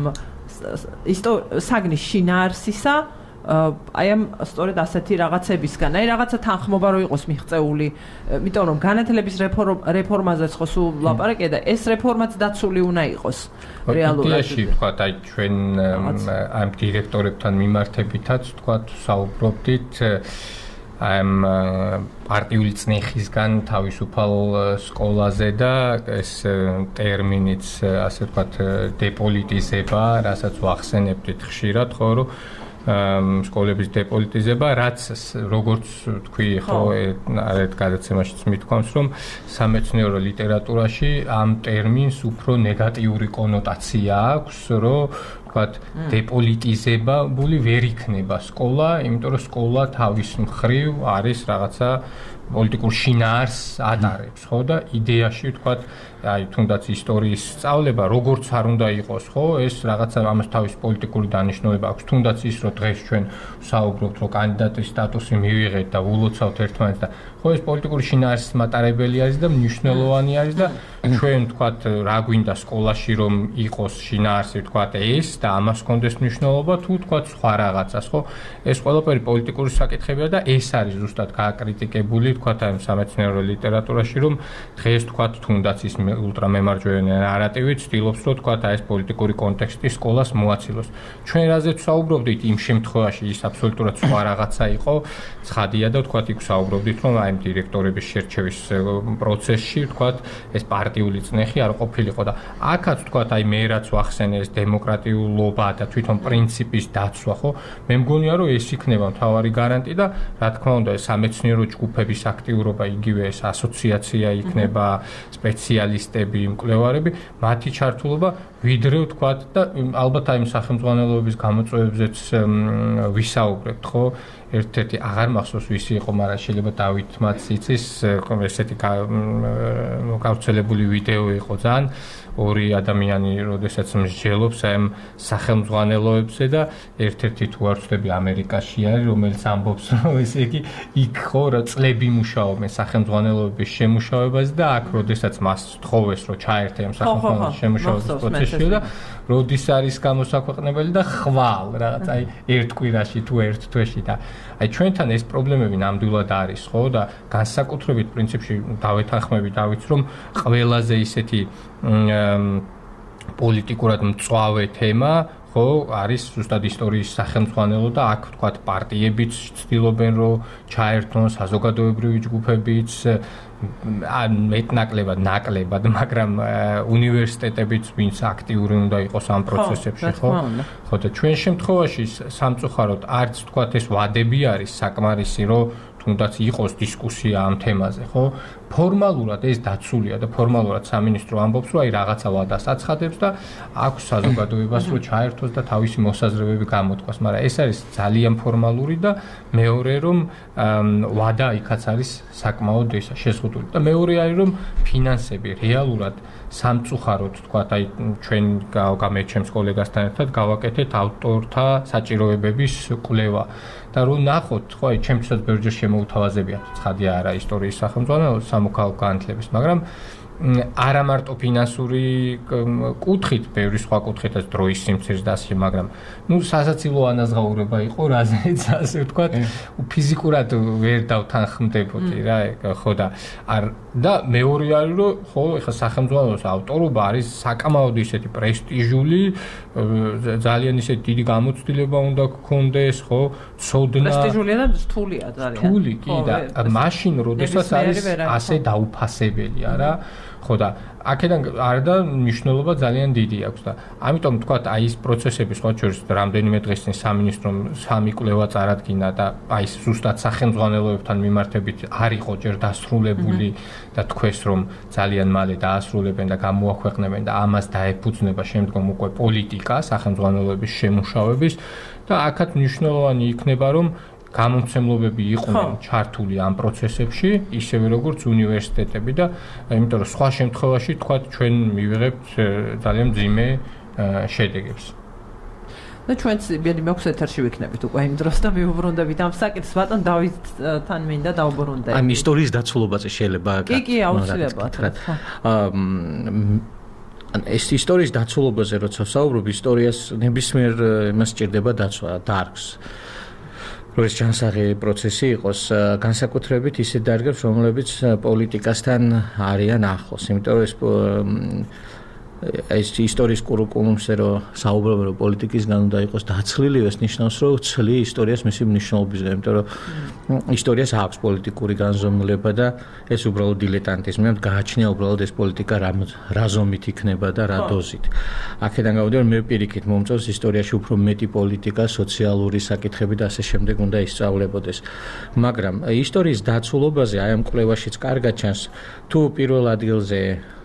საგნის შინაარსისა აი ამ სწორედ ასეთი რაღაცებისგან, აი რაღაცა თანხმობა რო იყოს მიღწეული, იმიტომ რომ განათლების რეფორმაზეც ხო სულ ლაპარაკია და ეს რეფორმაც დაცული უნდა იყოს რეალურად. იდეაში თქვათ, აი ჩვენ ამ დირექტორებთან მიმართებითაც თქვათ, საუბრობდით ამ პარტიული წნეხისგან თავისუფალ სკოლაზე და ეს ტერმინიც ასე ვთქვათ დეპოლიტიზება, რასაც ვახსენებდით ხშირად, ხო რომ სკოლების დეპოლიტიზება, რაც როგორც თქვი, ხო, ერთ გადაცემაშიც მithქვამს, რომ სამეცნიერო ლიტერატურაში ამ ტერმინს უფრო ნეგატიური კონოტაცია აქვს, რომ ვთქვათ, დეპოლიტიზებული ვერ იქნება სკოლა, იმიტომ რომ სკოლა თავის მხრივ არის რაღაცა პოლიტიკურ შინაარსს ატარებს, ხო და იდეაში ვთქვათ, აი თუნდაც ისტორიის სწავლება როგორც არ უნდა იყოს, ხო, ეს რაღაცა ამას თავის პოლიტიკური დანიშნულება აქვს. თუნდაც ის, რომ დღეს ჩვენ ვსაუბრობთ, რომ კანდიდატის სტატუსი მივიღეთ და ულოცავთ ერთმანეთს და ხო ეს პოლიტიკური შინაარსის მატარებელი არის და მნიშვნელოვანი არის და ჩვენ ვთქვათ, რა გვინდა სკოლაში რომ იყოს შინაარსი, ვთქვათ, ეს და ამას კონდეს მნიშვნელობა თუ ვთქვათ სხვა რაღაცას, ხო? ეს ყველაფერი პოლიტიკური საკითხებია და ეს არის ზუსტად გააკრიტიკებული, ვთქვათ, ამ სამეცნიერო ლიტერატურაში, რომ დღეს ვთქვათ, თუნდაც ის ულტრამემარჯვენე ნარატივი ცდილობს, რომ ვთქვათ, აი ეს პოლიტიკური კონტექსტი სკოლას მოაცილოს. ჩვენ რაზეც ვსაუბრობდით იმ შემთხვევაში ის აბსოლუტურად სხვა რაღაცა იყო, ცხადია და ვთქვათ, იქ ვსაუბრობდით, რომ აი დირექტორების შერჩევის პროცესში, ვთქვათ, ეს პარტიული წნეხი არ ყოფილიყო და აქაც ვთქვათ, აი მე რაც ვახსენე ეს დემოკრატიულობა და თვითონ პრინციპის დაცვა, ხო? მე მგონია, რომ ეს იქნება მთავარი გარანტი და რა თქმა უნდა, ეს სამეცნიერო ჯგუფების არის აქტიურობა, იგივე ეს ასოციაცია იქნება, სპეციალისტები, მკვლევარები, მათი ჩართულობა ვიდრე ვთქვათ და ალბათ აი სახელმძღვანელოების გამოწვევებზეც ვისაუბრებთ, ხო? ერთ-ერთი აღარ მახსოვს ვისი იყო, მაგრამ შეიძლება დავით მათ იცის, ესეთი გავრცელებული ვიდეო იყო ძალიან ორი ადამიანი, როდესაც მსჯელობს აი ამ სახელმძღვანელოებზე და ერთ-ერთი თუ არ ვცდები ამერიკაში არის, რომელიც ამბობს, რომ ესე იგი იქ ხო რა წლები მუშაობენ სახელმძღვანელოების შემუშავებაზე და აქ როდესაც მას თხოვეს, რომ ჩაერთე ამ სახელმძღვანელოების შემუშავების პროცესში და როდის არის გამოსაქვეყნებელი და ხვალ რაღაც აი ერთ კვირაში თუ ერთ თვეში და აი ჩვენთან ეს პრობლემები ნამდვილად არის, ხო და განსაკუთრებით პრინციპში დავეთანხმები დავით, რომ ყველაზე ისეთი პოლიტიკურად მწვავე თემა ხო არის ზუსტად ისტორიის სახელმძღვანელო და აქ ვთქვათ პარტიებიც ცდილობენ რომ ჩაერთონ საზოგადოებრივი ჯგუფებიც ან მეტნაკლებად ნაკლებად, მაგრამ უნივერსიტეტებიც ვინც აქტიური უნდა იყოს ამ პროცესებში, ხო? ხო და ჩვენ შემთხვევაში სამწუხაროდ არც ვთქვათ ეს ვადები არის საკმარისი, რომ თუნდაც იყოს დისკუსია ამ თემაზე, ხო? ფორმალურად ეს დაცულია და ფორმალურად სამინისტრო ამბობს, რომ აი რაღაცა ვადას აცხადებს და აქვს საზოგადოებას რომ ჩაერთოს და თავისი მოსაზრებები გამოთქვას, მაგრამ ეს არის ძალიან ფორმალური და მეორე რომ ვადა იქაც არის საკმაოდ ისა შეზღუდული და მეორე არის რომ ფინანსები რეალურად სამწუხაროდ თქვა აი ჩვენ გამეჩემს კოლეგასთან ერთად გავაკეთეთ ავტორთა საჭიროებების კვლევა და რომ ნახოთ ხო აი ჩემთვისაც ბევრჯერ შემოუთავაზებიათ ცხადია არა ისტორიის სახელმძღვანელოს სამოქალაქო განათლების მაგრამ არა მარტო ფინანსური კუთხით, ბევრი სხვა კუთხითაც დროის სიმცირს და ასე, მაგრამ ნუ სასაცილო ანაზღაურება იყო, რაზეც ასე ვთქვათ, ფიზიკურად ვერ დავთანხმდებოდი რა, ხო და არ და მეორე არის რომ ხო, ეხლა სახელმძღვანელოს ავტორობა არის საკამაოდ ისეთი პრესტიჟული, ძალიან ისეთი დიდი გამოცდილება უნდა გქონდეს, ხო, ცოდნა პრესტიჟულია და რთულია ძალიან. რთული კი და მაშინ როდესაც არის ასე დაუფასებელი, არა? ხო და აქედან არ და მნიშვნელობა ძალიან დიდი აქვს და ამიტომ თქვათ აი ეს პროცესები სხვა შორის რამდენიმე დღეს წინ სამინისტრომ სამი კვლევა წარადგინა და აი ეს ზუსტად სახელმძღვანელოებთან მიმართებით არ იყო ჯერ დასრულებული და თქვეს რომ ძალიან მალე დაასრულებენ და გამოაქვეყნებენ და ამას დაეფუძნება შემდგომ უკვე პოლიტიკა სახელმძღვანელოების შემუშავების და აქაც მნიშვნელოვანი იქნება რომ გამომცემლობები იყვნენ ჩართული ამ პროცესებში, ისევე როგორც უნივერსიტეტები და იმიტომ რომ სხვა შემთხვევაში თქვა ჩვენ მივიღებთ ძალიან მძიმე შედეგებს. და ჩვენც იმედი მაქვს ეთერში ვიქნებით უკვე იმ დროს და მივუბრუნდებით ამ საკითხს, ბატონ დავითთან მინდა დავუბრუნდე. აი ისტორიის დაცულობაზე შეიძლება კი, კი, აუცილებლად. ან ეს ისტორიის დაცულობაზე როცა ვსაუბრობ, ისტორიას ნებისმიერ იმას სჭირდება დაცვა, დარგს. როდის ჯანსაღი პროცესი იყოს განსაკუთრებით ისეთ დარგებს, რომლებიც პოლიტიკასთან არიან ახლოს. იმიტომ რომ ეს ეს ისტორიის კურიკულუმზე რომ საუბრობენ რომ პოლიტიკისგან უნდა იყოს დაცლილი, ეს ნიშნავს რომ ცლი ისტორიას მისი მნიშვნელობისგან, იმიტომ რომ ისტორიას აქვს პოლიტიკური განზომილება და ეს უბრალოდ დილეტანტიზმია, გააჩნია უბრალოდ ეს პოლიტიკა რა ზომით იქნება და რა დოზით. აქედან გავდივარ მე პირიქით მომწონს ისტორიაში უფრო მეტი პოლიტიკა, სოციალური საკითხები და ასე შემდეგ უნდა ისწავლებოდეს. მაგრამ ისტორიის დაცულობაზე აი ამ კვლევაშიც კარგად ჩანს თუ პირველ ადგილზე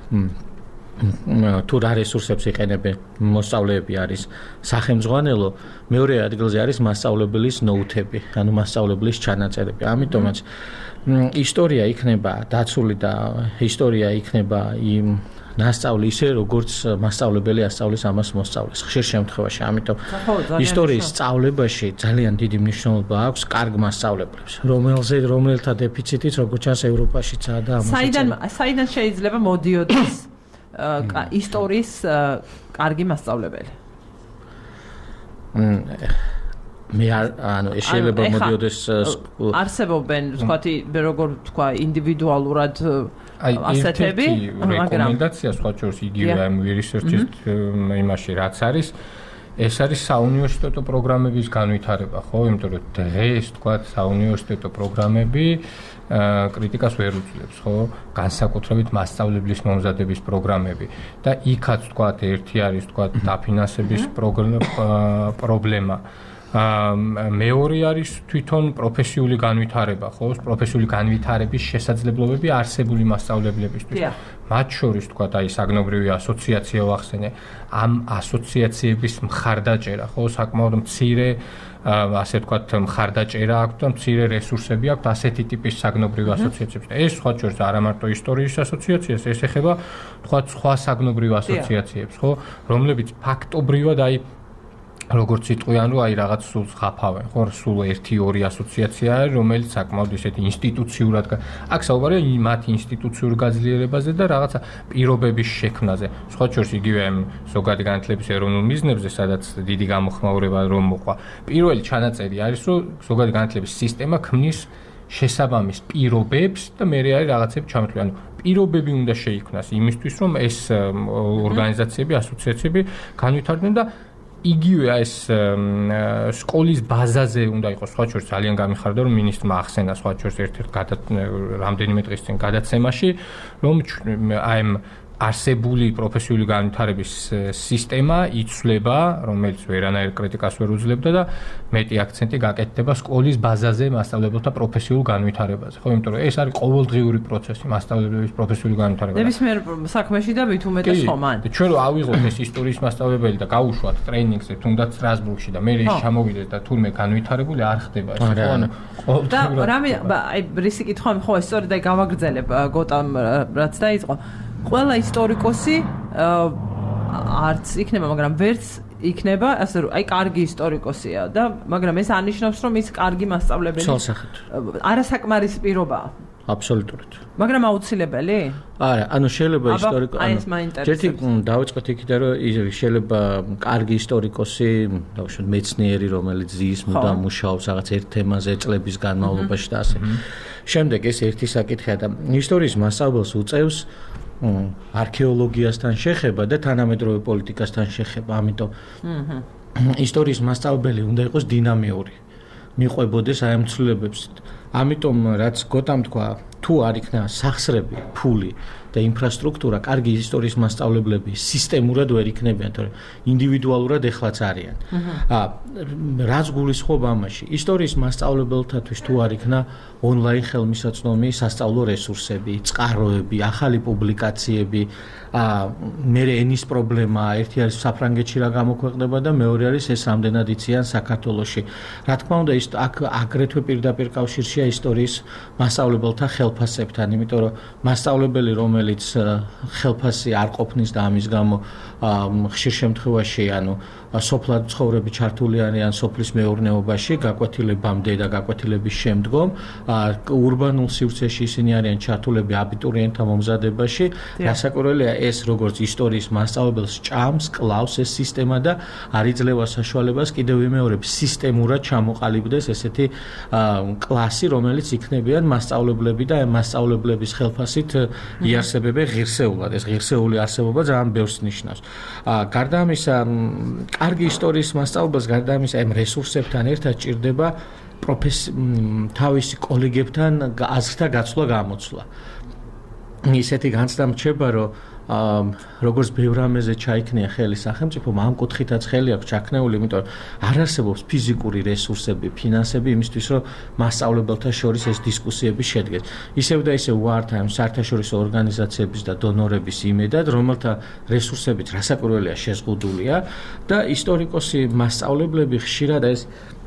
თუ რა რესურსებს იყენებენ მოსწავლეები არის სახელმძღვანელო, მეორე ადგილზე არის მასწავლებლის ნოუთები, ანუ მასწავლებლის ჩანაწერები. ამიტომაც ისტორია იქნება დაცული და ისტორია იქნება იმ ნასწავლი ისე როგორც მასწავლებელი ასწავლის ამას მოსწავლეს ხშირ შემთხვევაში. ამიტომ ისტორიის სწავლებაში ძალიან დიდი მნიშვნელობა აქვს კარგ მასწავლებლებს, რომელზე რომელთა დეფიციტიც როგორც ჩანს ევროპაშიცაა და ამას. საიდან საიდან შეიძლება მოდიოდეს ისტორიის კარგი მასწავლებელი? მე ანუ შეიძლება მოდიოდეს არსებობენ, ვთქვათ, როგორ ვთქვა, ინდივიდუალურად ასეთები, მაგრამ რეკომენდაცია სხვა შორის იგივე ამ research-ის იმაში რაც არის, ეს არის საუნივერსიტეტო პროგრამების განვითარება, ხო? იმიტომ რომ დღეს ვთქვათ, საუნივერსიტეტო პროგრამები კრიტიკას ვერ უძლებს, ხო? განსაკუთრებით მასწავლებლის მომზადების პროგრამები და იქაც ვთქვათ, ერთი არის ვთქვათ დაფინანსების პრობლემა. მეორე არის თვითონ პროფესიული განვითარება, ხო? პროფესიული განვითარების შესაძლებლობები არსებული მასწავლებლებისთვის. მათ შორის თქვა აი საგნობრივი ასოციაცია ვახსენე, ამ ასოციაციების მხარდაჭერა, ხო, საკმაოდ მცირე ასე ვთქვათ მხარდაჭერა აქვს და მცირე რესურსები აქვს ასეთი ტიპის საგნობრივ ასოციაციებს. ეს სხვა შორის არა მარტო ისტორიის ასოციაციას, ეს ეხება თქვათ სხვა საგნობრივ ასოციაციებს, ხო, რომლებიც ფაქტობრივად აი როგორც იტყვიან, რომ აი რაღაც სულ ხაფავენ, ხო, სულ ერთი ორი ასოციაცია არის, რომელიც საკმაოდ ისეთი ინსტიტუციურად აქ საუბარია მათ ინსტიტუციურ გაძლიერებაზე და რაღაცა პირობების შექმნაზე. სხვა შორის იგივე ზოგადი განათლების ეროვნულ მიზნებზე, სადაც დიდი გამოხმაურება რომ მოყვა. პირველი ჩანაწერი არის, რომ ზოგადი განათლების სისტემა ქმნის შესაბამის პირობებს და მე არის რაღაცები ჩამოთვლი. ანუ პირობები უნდა შეიქმნას იმისთვის, რომ ეს ორგანიზაციები, ასოციაციები განვითარდნენ და იგივე ეს სკოლის ბაზაზე უნდა იყოს. სხვა შორის ძალიან გამიხარდა, რომ მინისტრმა ახსენა სხვა შორის ერთ-ერთ რამდენიმე დღის წინ გადაცემაში, რომ აი ამ არსებული პროფესიული განვითარების სისტემა იცვლება, რომელიც ვერანაირ კრიტიკას ვერ უძლებდა და მეტი აქცენტი გაკეთდება სკოლის ბაზაზე მასწავლებელთა პროფესიულ განვითარებაზე. ხო, იმიტომ რომ ეს არის ყოველდღიური პროცესი, მასწავლებლების პროფესიული განვითარება. ნებისმიერ საქმეში და მით უმეტეს ხომან. ჩვენ რომ ავიღოთ ეს ისტორიის მასწავლებელი და გავუშვათ ტრეინინგზე, თუნდაც სტრასბურგში და მე ის ჩამოვიდეს და თურმე განვითარებული არ ხდება ეს. ხო, და რამე აი რისი კითხვა ხო, სწორედ აი გავაგრძელებ გოტამ რაც დაიწყო. ყველა ისტორიკოსი არც იქნება, მაგრამ ვერც იქნება, ასე რომ აი კარგი ისტორიკოსია და მაგრამ ეს ანიშნავს, რომ ის კარგი მასწავლებელი არასაკმარისი პირობაა. აბსოლუტურად. მაგრამ აუცილებელი? არა, ანუ შეიძლება ისტორიკოსი, ერთი დავიწყოთ იქიდან, რომ შეიძლება კარგი ისტორიკოსი, დავუშვათ მეცნიერი, რომელიც ზის მუდამ მუშაობს რაღაც ერთ თემაზე წლების განმავლობაში და ასე. შემდეგ ეს ერთი საკითხია და ისტორიის მასწავლებელს უწევს არქეოლოგიასთან შეხება და თანამედროვე პოლიტიკასთან შეხება. ამიტომ ისტორიის მასწავლებელი უნდა იყოს დინამიური, მიყვებოდეს აი ამ ცვლილებებს. ამიტომ რაც გოტამ თქვა, თუ არ იქნა სახსრები, ფული და ინფრასტრუქტურა, კარგი ისტორიის მასწავლებლები სისტემურად ვერ იქნებიან, თორემ ინდივიდუალურად ეხლაც არიან. აა რაც გულისხმობ ამაში, ისტორიის მასწავლებელთათვის თუ არ იქნა ონლაინ ხელმისაწვდომი სასწავლო რესურსები, წყაროები, ახალი პუბლიკაციები, აა მე ენის პრობლემაა, ერთი არის საფრანგეთში რა გამოქვეყნდება და მეორე არის ეს რამდენად იციან საქართველოში. რა თქმა უნდა, ის აქ აგრეთვე პირდაპირ კავშირშია ისტორიის მასწავლებელთა ხელფასებთან, იმიტომ რომ მასწავლებელი რომელიც ხელფასი არ ყოფნის და ამის გამო ხშირ შემთხვევაში ანუ სოფლად ცხოვრები ჩართული არიან სოფლის მეურნეობაში გაკვეთილებამდე და გაკვეთილების შემდგომ ურბანულ სივრცეში ისინი არიან ჩართულები აბიტურიენტთა მომზადებაში. რასაკვირველია ეს როგორც ისტორიის მასწავლებელს ჭამს, კლავს ეს სისტემა და არ იძლევა საშუალებას კიდევ ვიმეორებ სისტემურად ჩამოყალიბდეს ესეთი კლასი, რომელიც იქნებიან მასწავლებლები და ამ მასწავლებლების ხელფასით იარსებებენ ღირსეულად. ეს ღირსეული არსებობა ძალიან ბევრს ნიშნავს. გარდა ამისა, კარგი ისტორიის მასწავლებელს გარდა ამისა ამ რესურსებთან ერთად ჭირდება თავისი კოლეგებთან აზრთა გაცვლა გამოცვლა. ისეთი განცდა მრჩება, რომ როგორც ბევრ რამეზე ჩაიქნია ხელი სახელმწიფომ, ამ კუთხითაც ხელი აქვს ჩაქნეული, იმიტომ რომ არ არსებობს ფიზიკური რესურსები, ფინანსები იმისთვის, რომ მასწავლებელთა შორის ეს დისკუსიები შედგეს. ისევ და ისევ ვართ ამ საერთაშორისო ორგანიზაციების და დონორების იმედად, რომელთა რესურსებით რასაკვირველია შეზღუდულია და ისტორიკოსი მასწავლებლები ხშირად ეს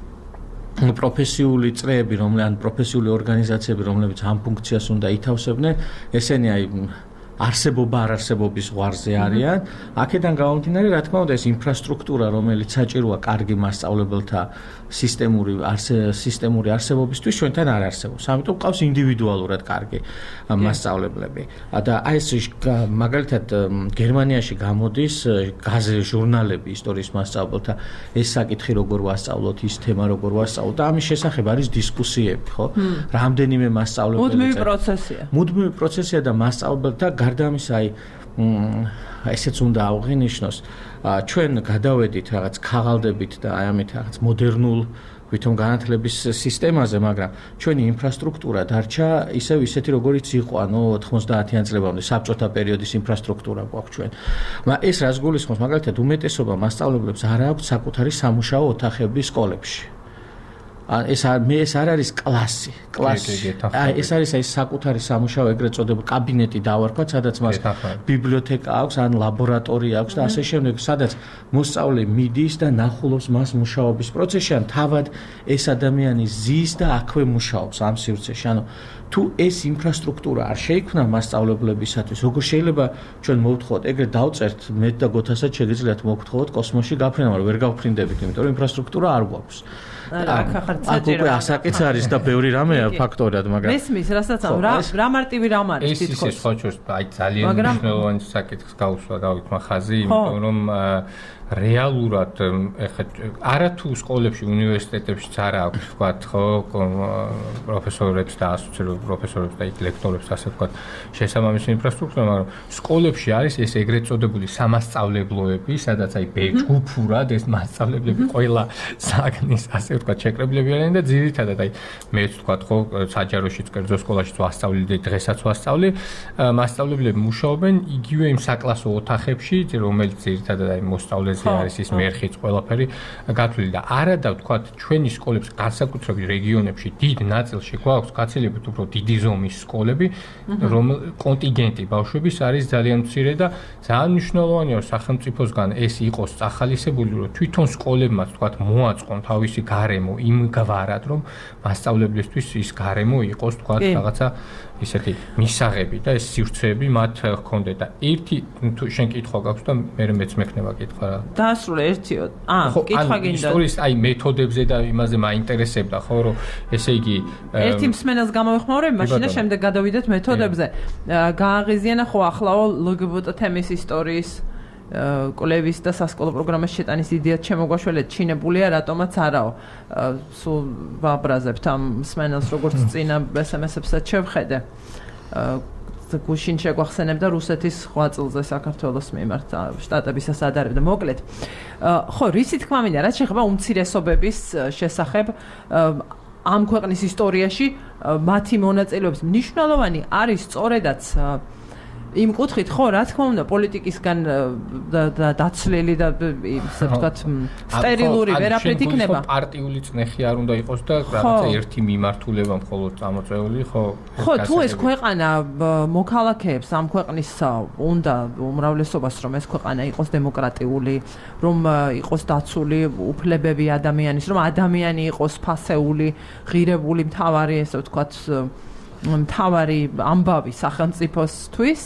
პროფესიული წრეები, რომლე ან პროფესიული ორგანიზაციები, რომლებიც ამ ფუნქციას უნდა ითავსებდნენ, ესენი აი არსებობა არ არსებობის ზღვარზე არიან. აქედან გამომდინარე, რა თქმა უნდა, ეს ინფრასტრუქტურა, რომელიც საჭიროა კარგი მასწავლებელთა სისტემური სისტემური არსებობისთვის ჩვენთან არ არსებობს. ამიტომ ყავს ინდივიდუალურად კარგი მასწავლებლები. და აი ეს მაგალითად გერმანიაში გამოდის გაზე ჟურნალები ისტორიის მასწავლებლთა ეს საკითხი როგორ ვასწავლოთ, ის თემა როგორ ვასწავლოთ და ამის შესახებ არის დისკუსიები, ხო? რამდენიმე მასწავლებელი მუდმივი პროცესია. მუდმივი პროცესია და მასწავლებლთა გარდა ამისა აი ესეც უნდა აღინიშნოს, ჩვენ გადავედით რაღაც ქაღალდებით და აი ამით რაღაც მოდერნულ ვითომ განათლების სისტემაზე, მაგრამ ჩვენი ინფრასტრუქტურა დარჩა ისევ ისეთი როგორიც იყო, ანუ ოთხმოცდაათიან წლებამდე საბჭოთა პერიოდის ინფრასტრუქტურა გვაქვს ჩვენ. მაგრამ ეს რას გულისხმობს, მაგალითად, უმეტესობა მასწავლებლებს არ აქვს საკუთარი სამუშაო ოთახები სკოლებში. ეს მე ეს არ არის კლასი, კლასი. აი ეს არის აი საკუთარი სამუშაო ეგრეთ წოდებული კაბინეტი დავარქვათ, სადაც მას ბიბლიოთეკა აქვს, ან ლაბორატორია აქვს და ასე შემდეგ, სადაც მოსწავლე მიდის და ნახულობს მას მუშაობის პროცესში, ან თავად ეს ადამიანი ზის და აქვე მუშაობს ამ სივრცეში. ანუ თუ ეს ინფრასტრუქტურა არ შეიქმნა მასწავლებლებისათვის, როგორ შეიძლება ჩვენ მოვთხოვოთ, ეგრეთ დავწერთ მე და გოთასაც შეგიძლიათ მოვთხოვოთ კოსმოსში გაფრენა, მაგრამ ვერ გავფრინდებით, იმიტომ რომ ინფრასტრუქტურა არ გვაქვს. აქ ახალ საჭირო. აქ ასაკიც არის და ბევრი რამეა ფაქტორად, მაგრამ მესმის, რასაც ამ რა რა მარტივი რამ არის თითქოს. ეს ის ხო ჩვენ აი ძალიან მნიშვნელოვანი საკითხს გავუსვა დავითმა ხაზი, იმიტომ რომ რეალურად ეხლა არათუ სკოლებში, უნივერსიტეტებშიც არ აქვს ვთქვათ, ხო, პროფესორებს და ასოცირებულ პროფესორებს და ლექტორებს ასე ვთქვათ, შესაბამისი ინფრასტრუქტურა, მაგრამ სკოლებში არის ეს ეგრეთ წოდებული სამასწავლებლოები, სადაც აი ჯგუფურად ეს მასწავლებლები ყველა საგნის ასე ვთქვათ, შეკრებილები არიან და ძირითადად აი მეც ვთქვათ, ხო, საჯაროშიც, კერძო სკოლაშიც ვასწავლი და დღესაც ვასწავლი, მასწავლებლები მუშაობენ იგივე იმ საკლასო ოთახებში, რომელიც ძირითადად აი მოსწავლეს არის ის მერხიც ყველაფერი გათვლილი და არადა ვთქვათ ჩვენი სკოლებს განსაკუთრებით რეგიონებში დიდ ნაწილში გვაქვს გაცილებით უფრო დიდი ზომის სკოლები, რომ კონტინგენტი ბავშვების არის ძალიან მცირე და ძალიან მნიშვნელოვანია რომ სახელმწიფოსგან ეს იყოს წახალისებული, რომ თვითონ სკოლებმაც ვთქვათ მოაწყონ თავისი გარემო იმგვარად, რომ მასწავლებლისთვის ის გარემო იყოს ვთქვათ რაღაცა ისეთი მისაღები და ეს სივრცეები მათ ჰქონდეთ და ერთი თუ შენ კითხვა გაქვს და მე მეც მექნება კითხვა რა. დაასრულე ერთიო. აა, კითხვა გინდა. ისტორიის აი მეთოდებზე და იმაზე მაინტერესებდა, ხო, რომ ესე იგი ერთი მსმენელს გამოვიხმაურებ, მაშინ და შემდეგ გადავიდეთ მეთოდებზე. გააღიზიანა ხო ახლაო ლგბტ თემის ისტორიის კვლევის და სასკოლო პროგრამაში შეტანის იდეაც შემოგვაშველეთ, ჩინებულია, რატომაც არაო. სულ ვაბრაზებთ ამ მსმენელს, როგორც წინა ეს ემ ეს-ებსაც შევხედე. გუშინ შეგვახსენებდა რუსეთის ღვაწლზე საქართველოს მიმართ შტატებისას ადარებდა. მოკლედ, ხო, რისი თქმა მინდა, რაც შეეხება უმცირესობების შესახებ ამ ქვეყნის ისტორიაში მათი მონაწილეობის მნიშვნელოვანი არის სწორედაც იმ კუთხით, ხო, რა თქმა უნდა, პოლიტიკისგან დაცლილი და ისე ვთქვათ, სტერილური ვერაფრით იქნება. პარტიული წნეხი არ უნდა იყოს და რაღაცა ერთი მიმართულება მხოლოდ წამოწეული, ხო? ხო, თუ ეს ქვეყანა მოქალაქეებს ამ ქვეყნის უნდა უმრავლესობას, რომ ეს ქვეყანა იყოს დემოკრატიული, რომ იყოს დაცული უფლებები ადამიანის, რომ ადამიანი იყოს ფასეული, ღირებული, მთავარი, ესე ვთქვათ, მთავარი ამბავი სახელმწიფოსთვის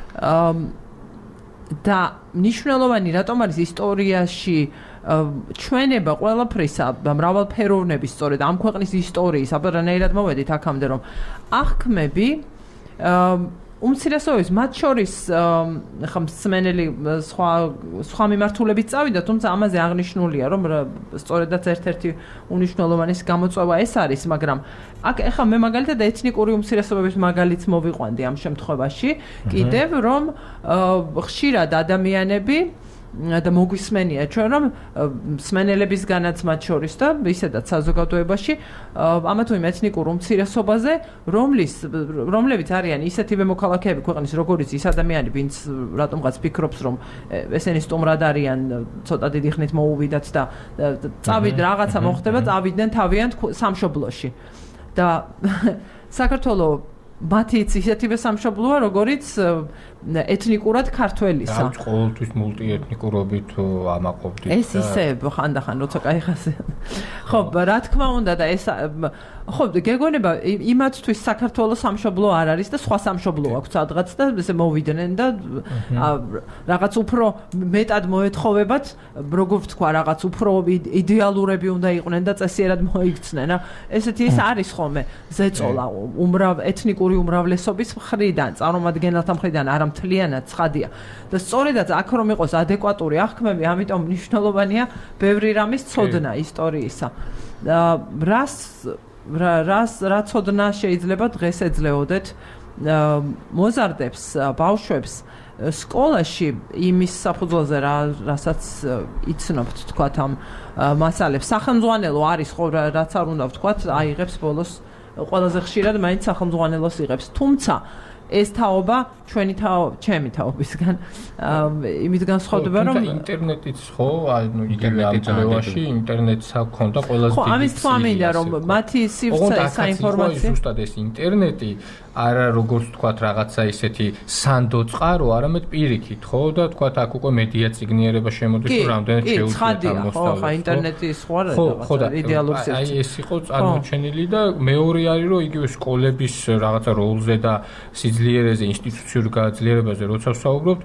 და მნიშვნელოვანი რატომ არის ისტორიაში ჩვენება ყველაფრისა მრავალფეროვნების სწორედ ამ ქვეყნის ისტორიის აბარანაირად მოვედით აქამდე რომ აღქმები უმცირესობების მათ შორის ხა მსმენელი სხვა სხვა მიმართულებით წავიდა, თუმცა ამაზე აღნიშნულია, რომ სწორედაც ერთ-ერთი უნიშნულოვანესი გამოწვევა ეს არის, მაგრამ აქ ეხლა მე მაგალითად ეთნიკური უმცირესობების მაგალითს მოვიყვანდი ამ შემთხვევაში, კიდევ რომ ხშირად ადამიანები და მოგვისმენია ჩვენ რომ მსმენელებისგანაც მათ შორის და ისედაც საზოგადოებაში ამა თუ იმ ეთნიკურ უმცირესობაზე, რომლის რომლებიც არიან ისეთივე მოქალაქეები ქვეყნის, როგორიც ის ადამიანი, ვინც რატომღაც ფიქრობს, რომ ესენი სტუმრად არიან, ცოტა დიდი ხნით მოუვიდათ და წავიდ რაღაცა მოხდება, წავიდნენ თავიანთ სამშობლოში. და საქართველოს მათიც ისეთივე სამშობლოა, როგორიც ეთნიკურად ქართველისა. რა ყოველთვის მულტიეთნიკურობით ამაყობდით. ეს ისე ხანდახან როცა კაი ხასი. ხო, რა თქმა უნდა და ეს ხო, გეგონება იმათთვის საქართველოს სამშობლო არ არის და სხვა სამშობლო აქვს სადღაც და ესე მოვიდნენ და რაღაც უფრო მეტად მოეთხოვებათ, როგორ ვთქვა, რაღაც უფრო იდეალურები უნდა იყვნენ და წესიერად მოიქცნენ. ესეთი ის არის ხოლმე ზეწოლა უმრავ ეთნიკური უმრავლესობის მხრიდან, წარმომადგენელთა მხრიდან არა მთლიანად ცხადია. და სწორედაც აქ რომ იყოს ადეკვატური აღქმები, ამიტომ მნიშვნელოვანია ბევრი რამის ცოდნა ისტორიისა. რას რას რა ცოდნა შეიძლება დღეს ეძლეოდეთ მოზარდებს, ბავშვებს სკოლაში იმის საფუძველზე რა რასაც იცნობთ თქვათ ამ მასალებს სახელმძღვანელო არის ხო რაც არ უნდა ვთქვათ აიღებს ბოლოს ყველაზე ხშირად მაინც სახელმძღვანელოს იღებს თუმცა ეს თაობა ჩვენი თაობა ჩემი თაობისგან იმით განსხვავდება რომ ინტერნეტიც ხო ანუ იგივე ამ წელში ინტერნეტს აქვს და ყველაზე დიდი ხო ამის თქმა მინდა რომ მათი სივრცე საინფორმაციო ზუსტად ეს ინტერნეტი არა როგორც თქვათ რაღაცა ისეთი სანდო წყარო არამედ პირიქით ხო და თქვათ აქ უკვე მედია ციგნიერება შემოდის რომ რამდენად შეუძლიათ ამ მოსწავლეს ხო ინტერნეტი სხვა რაღაცა იდეალური სივრცე აი ეს იყო წარმოჩენილი და მეორე არის რომ იგივე სკოლების რაღაცა როლზე და სიძლიერეზე ინსტიტუციური გაძლიერებაზე როცა ვსაუბრობთ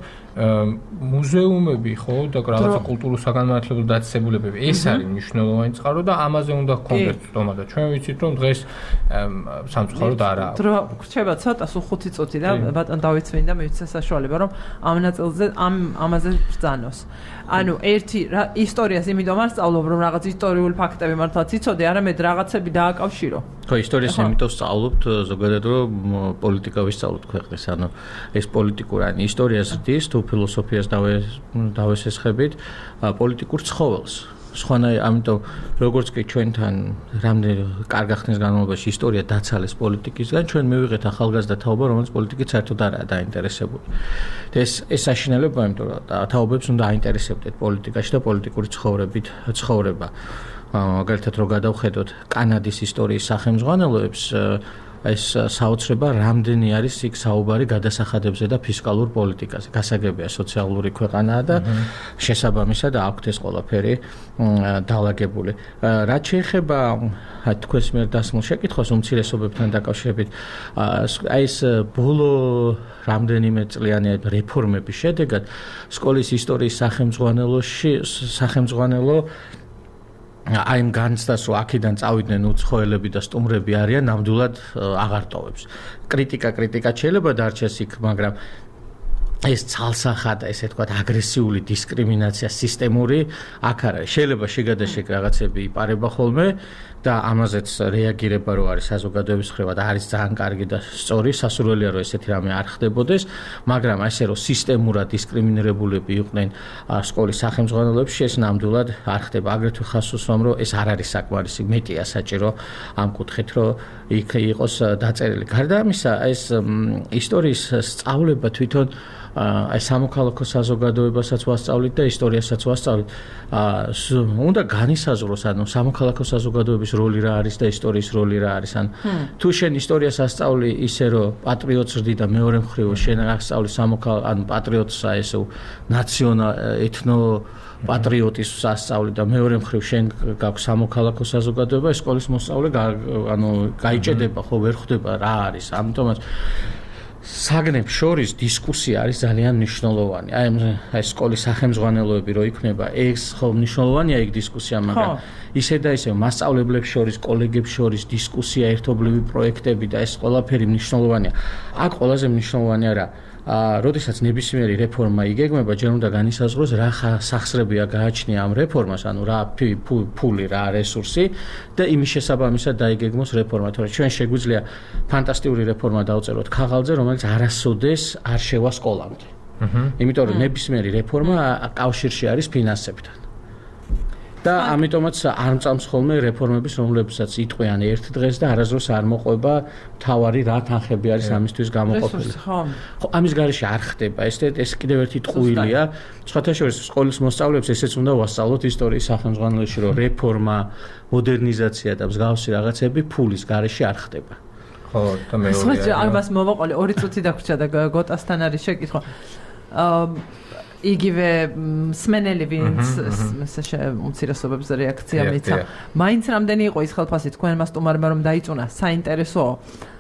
მუზეუმები ხო და რაღაცა კულტურულ საგანმანათლებლო დაწესებულებები ეს არის მნიშვნელოვანი წყარო და ამაზე უნდა გქონდეს თქმა და ჩვენ ვიცით რომ დღეს სამწუხაროდ არა აქვს რჩება ცოტა სულ ხუთი წუთი და ბატონ დავით მინდა მივიცე საშუალება რომ ამ ნაწილზე ამ ამაზე ბრძანოს ანუ ერთი ისტორიას იმით არ სწავლობ რომ რაღაც ისტორიული ფაქტები მართლაც იცოდე არამედ რაღაცები დააკავშირო ხო ისტორიას იმიტომ სწავლობთ ზოგადად რომ პოლიტიკა ვისწავლოთ ქვეყნის ანუ ეს პოლიტიკური ან ისტორიას ზრდის თუ ფილოსოფიას დავესესხებით პოლიტიკურ ცხოველს სხვანაირ ამიტომ როგორც კი ჩვენთან რამდენი კარგი ხნის განმავლობაში ისტორია დაცალეს პოლიტიკისგან ჩვენ მივიღეთ ახალგაზრდა თაობა რომელიც პოლიტიკით საერთოდ არაა დაინტერესებული და ეს ეს საშინელება იმიტომ რომ თაობებს უნდა აინტერესებდეთ პოლიტიკაში და პოლიტიკური ცხოვრებით ცხოვრება მაგალითად რო გადავხედოთ კანადის ისტორიის სახელმძღვანელოებს ეს საოცრება რამდენი არის იქ საუბარი გადასახადებზე და ფისკალურ პოლიტიკაზე. გასაგებია სოციალური ქვეყანაა და შესაბამისად აქვთ ეს ყველაფერი დაალაგებული. რაც შეეხება თქვენს მიერ დასმულ შეკითხვას უმცირესობებთან დაკავშირებით, აი ეს ბოლო რამდენიმე წლიანი რეფორმების შედეგად სკოლის ისტორიის სახელმძღვანელოში სახელმძღვანელო აი ამ განცდას რომ აქედან წავიდნენ უცხოელები და სტუმრები არიან ნამდვილად აღარ ტოვებს. კრიტიკა კრიტიკა შეიძლება დარჩეს იქ, მაგრამ ეს ცალსახად, ესე ვთქვათ, აგრესიული დისკრიმინაცია სისტემური აქ არ არის. შეიძლება შეგადაშეგ რაღაცები იპარება ხოლმე და ამაზეც რეაგირება რო არის საზოგადოების მხრიდან და არის ძალიან კარგი და სწორი, სასურველია რომ ესეთი რამე არ ხდებოდეს, მაგრამ ასე რომ სისტემურად დისკრიმინირებულები იყვნენ სკოლის სახელმძღვანელოებში, ეს ნამდვილად არ ხდება. აგრეთვე ხაზს უსვამ, რომ ეს არ არის საკმარისი, მეტია საჭირო ამ კუთხით, რომ იქ იყოს დაწერილი. გარდა ამისა, ეს ისტორიის სწავლება თვითონ აი სამოქალაქო საზოგადოებასაც ვასწავლით და ისტორიასაც ვასწავლით. უნდა განისაზღვროს, ანუ სამოქალაქო საზოგადოების როლი რა არის და ისტორიის როლი რა არის. ან თუ შენ ისტორიას ასწავლი ისე რომ პატრიოტს ვდი და მეორე მხრივ შენ ასწავლი სამოქალაქო ან პატრიოტს ესე ნაციონალ ეთნო პატრიოტის ასწავლი და მეორე მხრივ შენ გაქვს სამოქალაქო საზოგადოება, ეს სკოლის მოსწავლე ანუ გაიჭედება ხო ვერ ხვდება რა არის. ამიტომაც საგნებს შორის დისკუსია არის ძალიან მნიშვნელოვანი. აი აი სკოლის სახელმძღვანელოები რო იქნება, ეს ხო მნიშვნელოვანია იქ დისკუსია, მაგრამ ისე და ისე მასწავლებლებს შორის, კოლეგებს შორის დისკუსია, ერთობლივი პროექტები და ეს ყველაფერი მნიშვნელოვანია. აქ ყველაზე მნიშვნელოვანია რა აა, როდესაც ნებისმიერი რეფორმა იგეგმება, ჯერ უნდა განისაზღვროს რა სახსრებია გააჩნია ამ რეფორმას, ანუ რა ფული, რა რესურსი და იმის შესაბამისად დაიგეგმოს რეფორმა. თორე ჩვენ შეგვიძლია ფანტასტიკური რეფორმა დავწეროთ ქაღალდზე, რომელიც არასოდეს არ შევა სკოლამდე. აჰა. იმიტომ რომ ნებისმიერი რეფორმა კავშირში არის ფინანსებთან. და ამიტომაც არ მწამს ხოლმე რეფორმების, რომლებსაც იტყვიან ერთ დღეს და არასდროს არ მოყვება თავარი რა თანხები არის ამისთვის გამოყოფილი. ხო, ამის გარეშე არ ხდება. ეს ეს კიდევ ერთი ტყუილია. სხვათა შორის სკოლის მოსწავლეებს ესეც უნდა ვასწავლოთ ისტორიის სახელმძღვანელოში, რომ რეფორმა, მოდერნიზაცია და მსგავსი რაღაცები ფულის გარეშე არ ხდება. ხო, და მეორე. სხვა ამას მოვაყოლე ორი წუთი დაგვრჩა და გოტასთან არის შეკითხვა. აა იგივე სმენელი ვინც უმცირესობებზე რეაქცია მიცა. მაინც რამდენი იყო ის ხელფასი თქვენმა სტუმარმა რომ დაიწუნა საინტერესოა.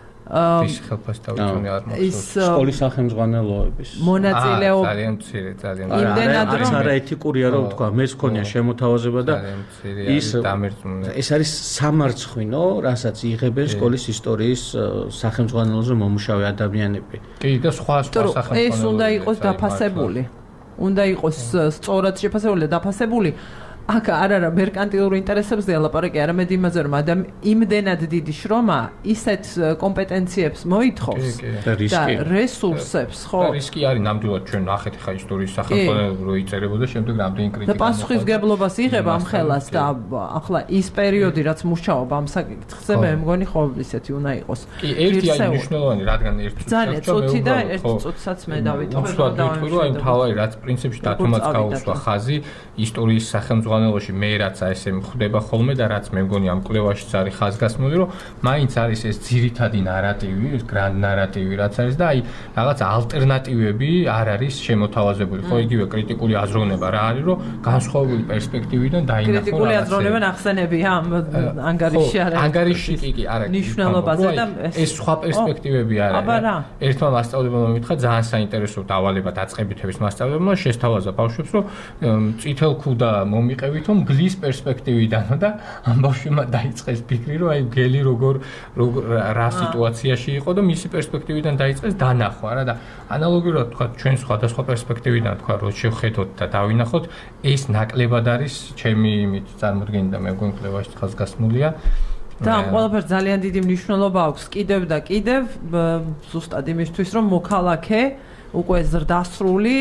ის ხელფასი დაიწუნა არ მახსოვს. სკოლის სახელმძღვანელოების მონაწილეობა ძალიან მცირე, ძალიან მცირე. ეს არა ეთიკურია რომ თქვა, მეც მქონია შემოთავაზება და ის დამერწმუნე. ეს არის სამარცხვინო, რასაც იღებენ სკოლის ისტორიის სახელმძღვანელოზე მომუშავე ადამიანები. კი, და სხვა სხვა სახელმძღვანელოები. ეს უნდა იყოს დაფასებული. უნდა იყოს სწორად შეფასებული და დაფასებული აქ არ არა მერკანტილურ ინტერესებზე ელაპარაკე, არამედ იმაზე, რომ ადამ იმდენად დიდი შრომა ისეთ კომპეტენციებს მოითხოვს და რესურსებს, ხო? და რისკი არის ნამდვილად ჩვენ ნახეთ ხა ისტორიის სახელმწიფო რო იწერებოდა, შემდეგ რამდენი კრიტიკა. და პასუხისგებლობას იღებ ამ ხელას და ახლა ის პერიოდი რაც მუშაობ ამ საკითხზე მე მგონი ხო ისეთი უნდა იყოს. კი, ერთი აი მნიშვნელოვანი, რადგან ერთი ძალიან წუთი და ერთი წუთსაც მე დავიტყვი და დავიტყვი, რომ აი თავი რაც პრინციპში დათომაც გაუსვა ხაზი ისტორიის სახელმძღვანელოში მე რაც აი ესე მხდება ხოლმე და რაც მე მგონი ამ კვლევაშიც არის ხაზგასმული, რომ მაინც არის ეს ძირითადი ნარატივი, ეს გრანდ ნარატივი რაც არის და აი რაღაც ალტერნატივები არ არის შემოთავაზებული. ხო, იგივე კრიტიკული აზროვნება რა არის, რომ განსხვავებული პერსპექტივიდან დაინახო რაღაცა. კრიტიკული აზროვნება ნახსენებია ამ ანგარიშში არის. ანგარიში კი კი არა. ნიშნულობაზე და ეს სხვა პერსპექტივები არ არის. ერთმა მასწავლებელმა მითხრა ძალიან საინტერესო დავალება დაწყებითების მასწავლებელმა შესთავაზა ბავშვებს, რომ წითელ ქუდა მომიყევით, რომ გლის პერსპექტივიდანო და ამ ბავშვმა დაიწყეს ფიქრი, რომ აი გელი როგორ რა სიტუაციაში იყო და მისი პერსპექტივიდან დაიწყეს დანახვა რა და ანალოგიურად თქვა ჩვენ სხვადასხვა პერსპექტივიდან თქვა რომ შევხედოთ და დავინახოთ ეს ნაკლებად არის ჩემი იმით წარმოდგენილი და მე მგონი კვლევაში ხაზგასმულია და ამ ყველაფერს ძალიან დიდი მნიშვნელობა აქვს კიდევ და კიდევ ზუსტად იმისთვის რომ მოქალაქე უკვე ზრდასრული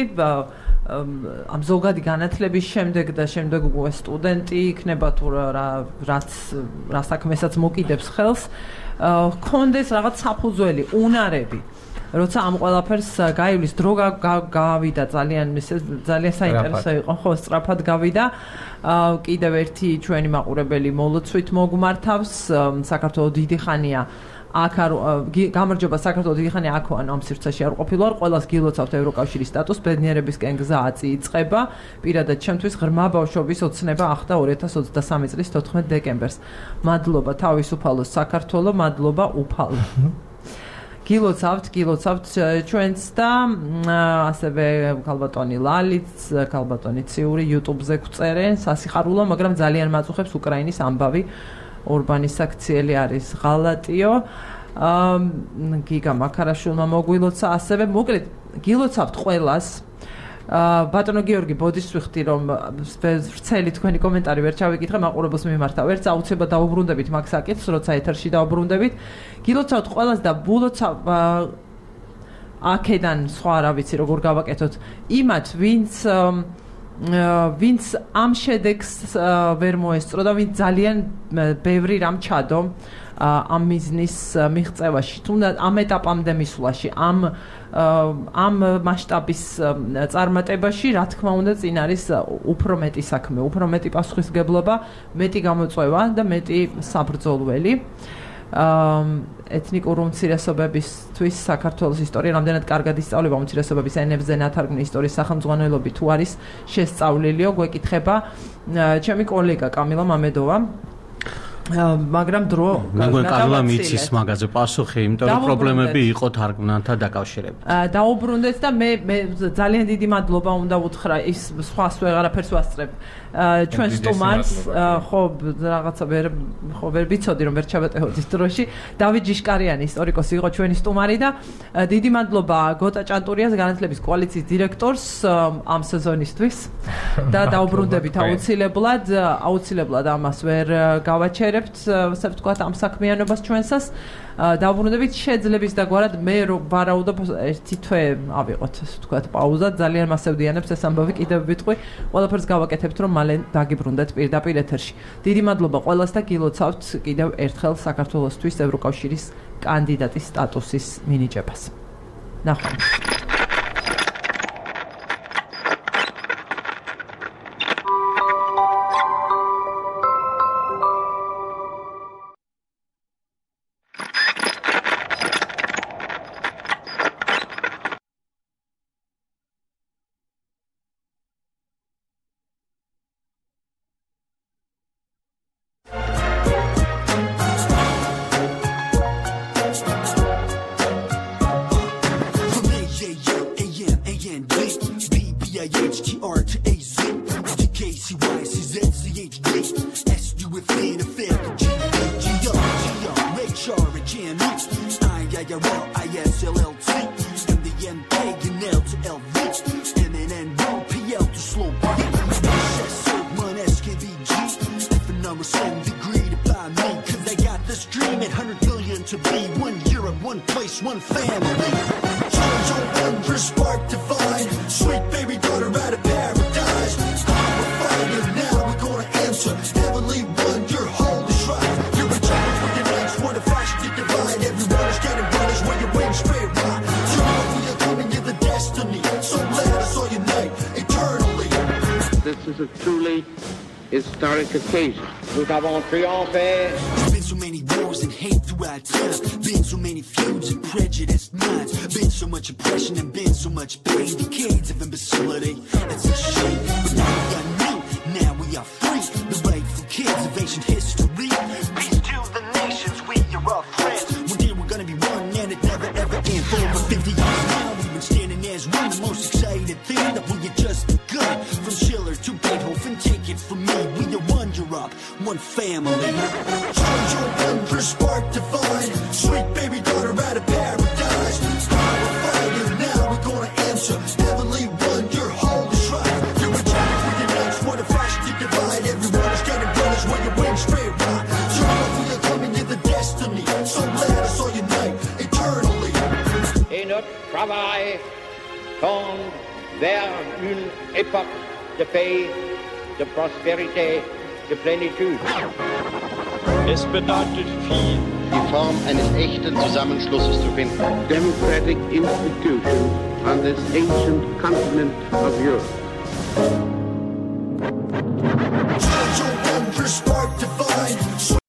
ამ ზოგადი განათლების შემდეგ და შემდეგ უკვე სტუდენტი იქნება თუ რაც რა საქმესაც მოკიდებს ხელს ქონდეს რაღაც საფუძველი უნარები როცა ამ ყველაფერს გაივლის დრო გავიდა ძალიან ძალიან საინტერესო იყო ხო სწრაფად გავიდა კიდევ ერთი ჩვენი მაყურებელი მოლოცვით მოგმართავს საქართველოს დიდი ხანია აქ არ გამარჯობა საქართველოს დიდი ხანია აქ ან ამ სივრცეში არ ყოფილვარ ყველას გილოცავთ ევროკავშირის სტატუსს ბედნიერებისკენ გზა აწიიწება პირადად ჩემთვის ღრმა ბავშვობის ოცნება ახდა ორი ათას ოცდასამი წლის თოთხმეტ დეკემბერს მადლობა თავისუფალოს საქართველო მადლობა უფალო გილოცავთ გილოცავთ ჩვენს და ასევე ქალბატონი ლალიც ქალბატონი ციური YouTube-ზე გვწერენ სასიხარულო მაგრამ ძალიან მაწუხებს უკრაინის ამბავი ორბანის საქციელი არის ღალატიო გიგა მაქარაშვილმა მოგვილოცა ასევე მოკლედ გილოცავთ ყველას ბატონო გიორგი ბოდის ვიხდი რომ ვრცელი თქვენი კომენტარი ვერ ჩავიკითხე მაყურებელს მიმართა ვერც აუცილებლად დაუბრუნდებით მაგ საკითხს როცა ეთერში დაუბრუნდებით გილოცავთ ყველას და ბულოცავ აქედან სხვა რა ვიცი როგორ გავაკეთოთ იმათ ვინც ვინც ამ შედეგს ვერ მოესწრო და ვინც ძალიან ბევრი რამ ჩადო ამ მიზნის მიღწევაში თუნდაც ამ ეტაპამდე მისვლაში ამ ამ მასშტაბის წარმატებაში რა თქმა უნდა წინ არის უფრო მეტი საქმე უფრო მეტი პასუხისმგებლობა მეტი გამოწვევა და მეტი საბრძოლველი ეთნიკური უმცირესობებისთვის საქართველოს ისტორია რამდენად კარგად ისწავლება უმცირესობების ენებზე ნათარგმნი ისტორიის სახელმძღვანელობით თუ არის შესწავლილიო გვეკითხება ჩემი კოლეგა კამილა მამედოვა მაგრამ დრო მეგონა კარლა მიცის მაგაზე პასუხი იმიტომ რომ პრობლემები იყო თარგმნანთან დაკავშირებით დაუბრუნდეთ და მე მე ძალიან დიდი მადლობა უნდა უთხრა ის სხვას ვეღარაფერს ვასწრებ ჩვენ სტუმარს ხო რაღაცა ვერ ხო ვერ ვიცოდი რომ ვერ ჩავეტეოდი დროში დავით ჯიშკარიანი ისტორიკოსი იყო ჩვენი სტუმარი და დიდი მადლობა გოტა ჭანტურიას განათლების კოალიციის დირექტორს ამ სეზონისთვის და დაუბრუნდებით აუცილებლად აუცილებლად ამას ვერ გავაჩერებთ ასე ვთქვათ ამ საქმიანობას ჩვენსას დაუბრუნდებით შეძლების დაგვარად მე ვარაუდობ ერთი თვე ავიღოთ ასე ვთქვათ პაუზა ძალიან მასევდიანებს ეს ამბავი კიდევ ვიტყვი ყველაფერს გავაკეთებთ რომ მალე დაგიბრუნდეთ პირდაპირ ეთერში დიდი მადლობა ყველას და გილოცავთ კიდევ ერთხელ საქართველოსთვის ევროკავშირის კანდიდატის სტატუსის მინიჭებას ნახვამდის M N N, P L to slow. end agreed by me, cause they got this dream at one hundred billion to be one Europe, one place, one family. Charge your wondrous spark divine, sweet baby daughter out of paradise. I'm a fighter now, we're gonna answer heavenly one, your holy shrine. You're a child with your legs, what a fashion to divide. Everyone is getting punished when your wings straight right. Sure, we are coming to the destiny, so let us all unite eternally. This is a truly historic occasion. Nous avons triomphé. There's been so many wars and hate throughout time. Been so many feuds and prejudiced minds. Been so much oppression and been so much pain. Decades of imbecility. It's a shame. But now we are new. Now we are free. The rightful kids of ancient history. Peace to the nations. We are all friends. One day we're gonna be one and it never ever ends. For over fifty years now we've been standing as one. The most exciting thing that we have just begun. From Schiller to Beethoven, take it from me. We are one Europe, one family. Charge your wondrous spark divine, sweet baby daughter out of paradise. Power fighter now, we're gonna answer heavenly one, your holy shrine. You're a child with your legs, what a fashion to divide. Everyone is getting punished when your wings straight right. Sure, we are coming to the destiny, so let us all unite eternally. Et notre travail tend vers une époque de paix, de prospérité, de plénitude. Es bedeutet viel, die Form eines echten Zusammenschlusses zu finden. Democratic institutions on this ancient continent of Europe. Charge your wondrous spark divine.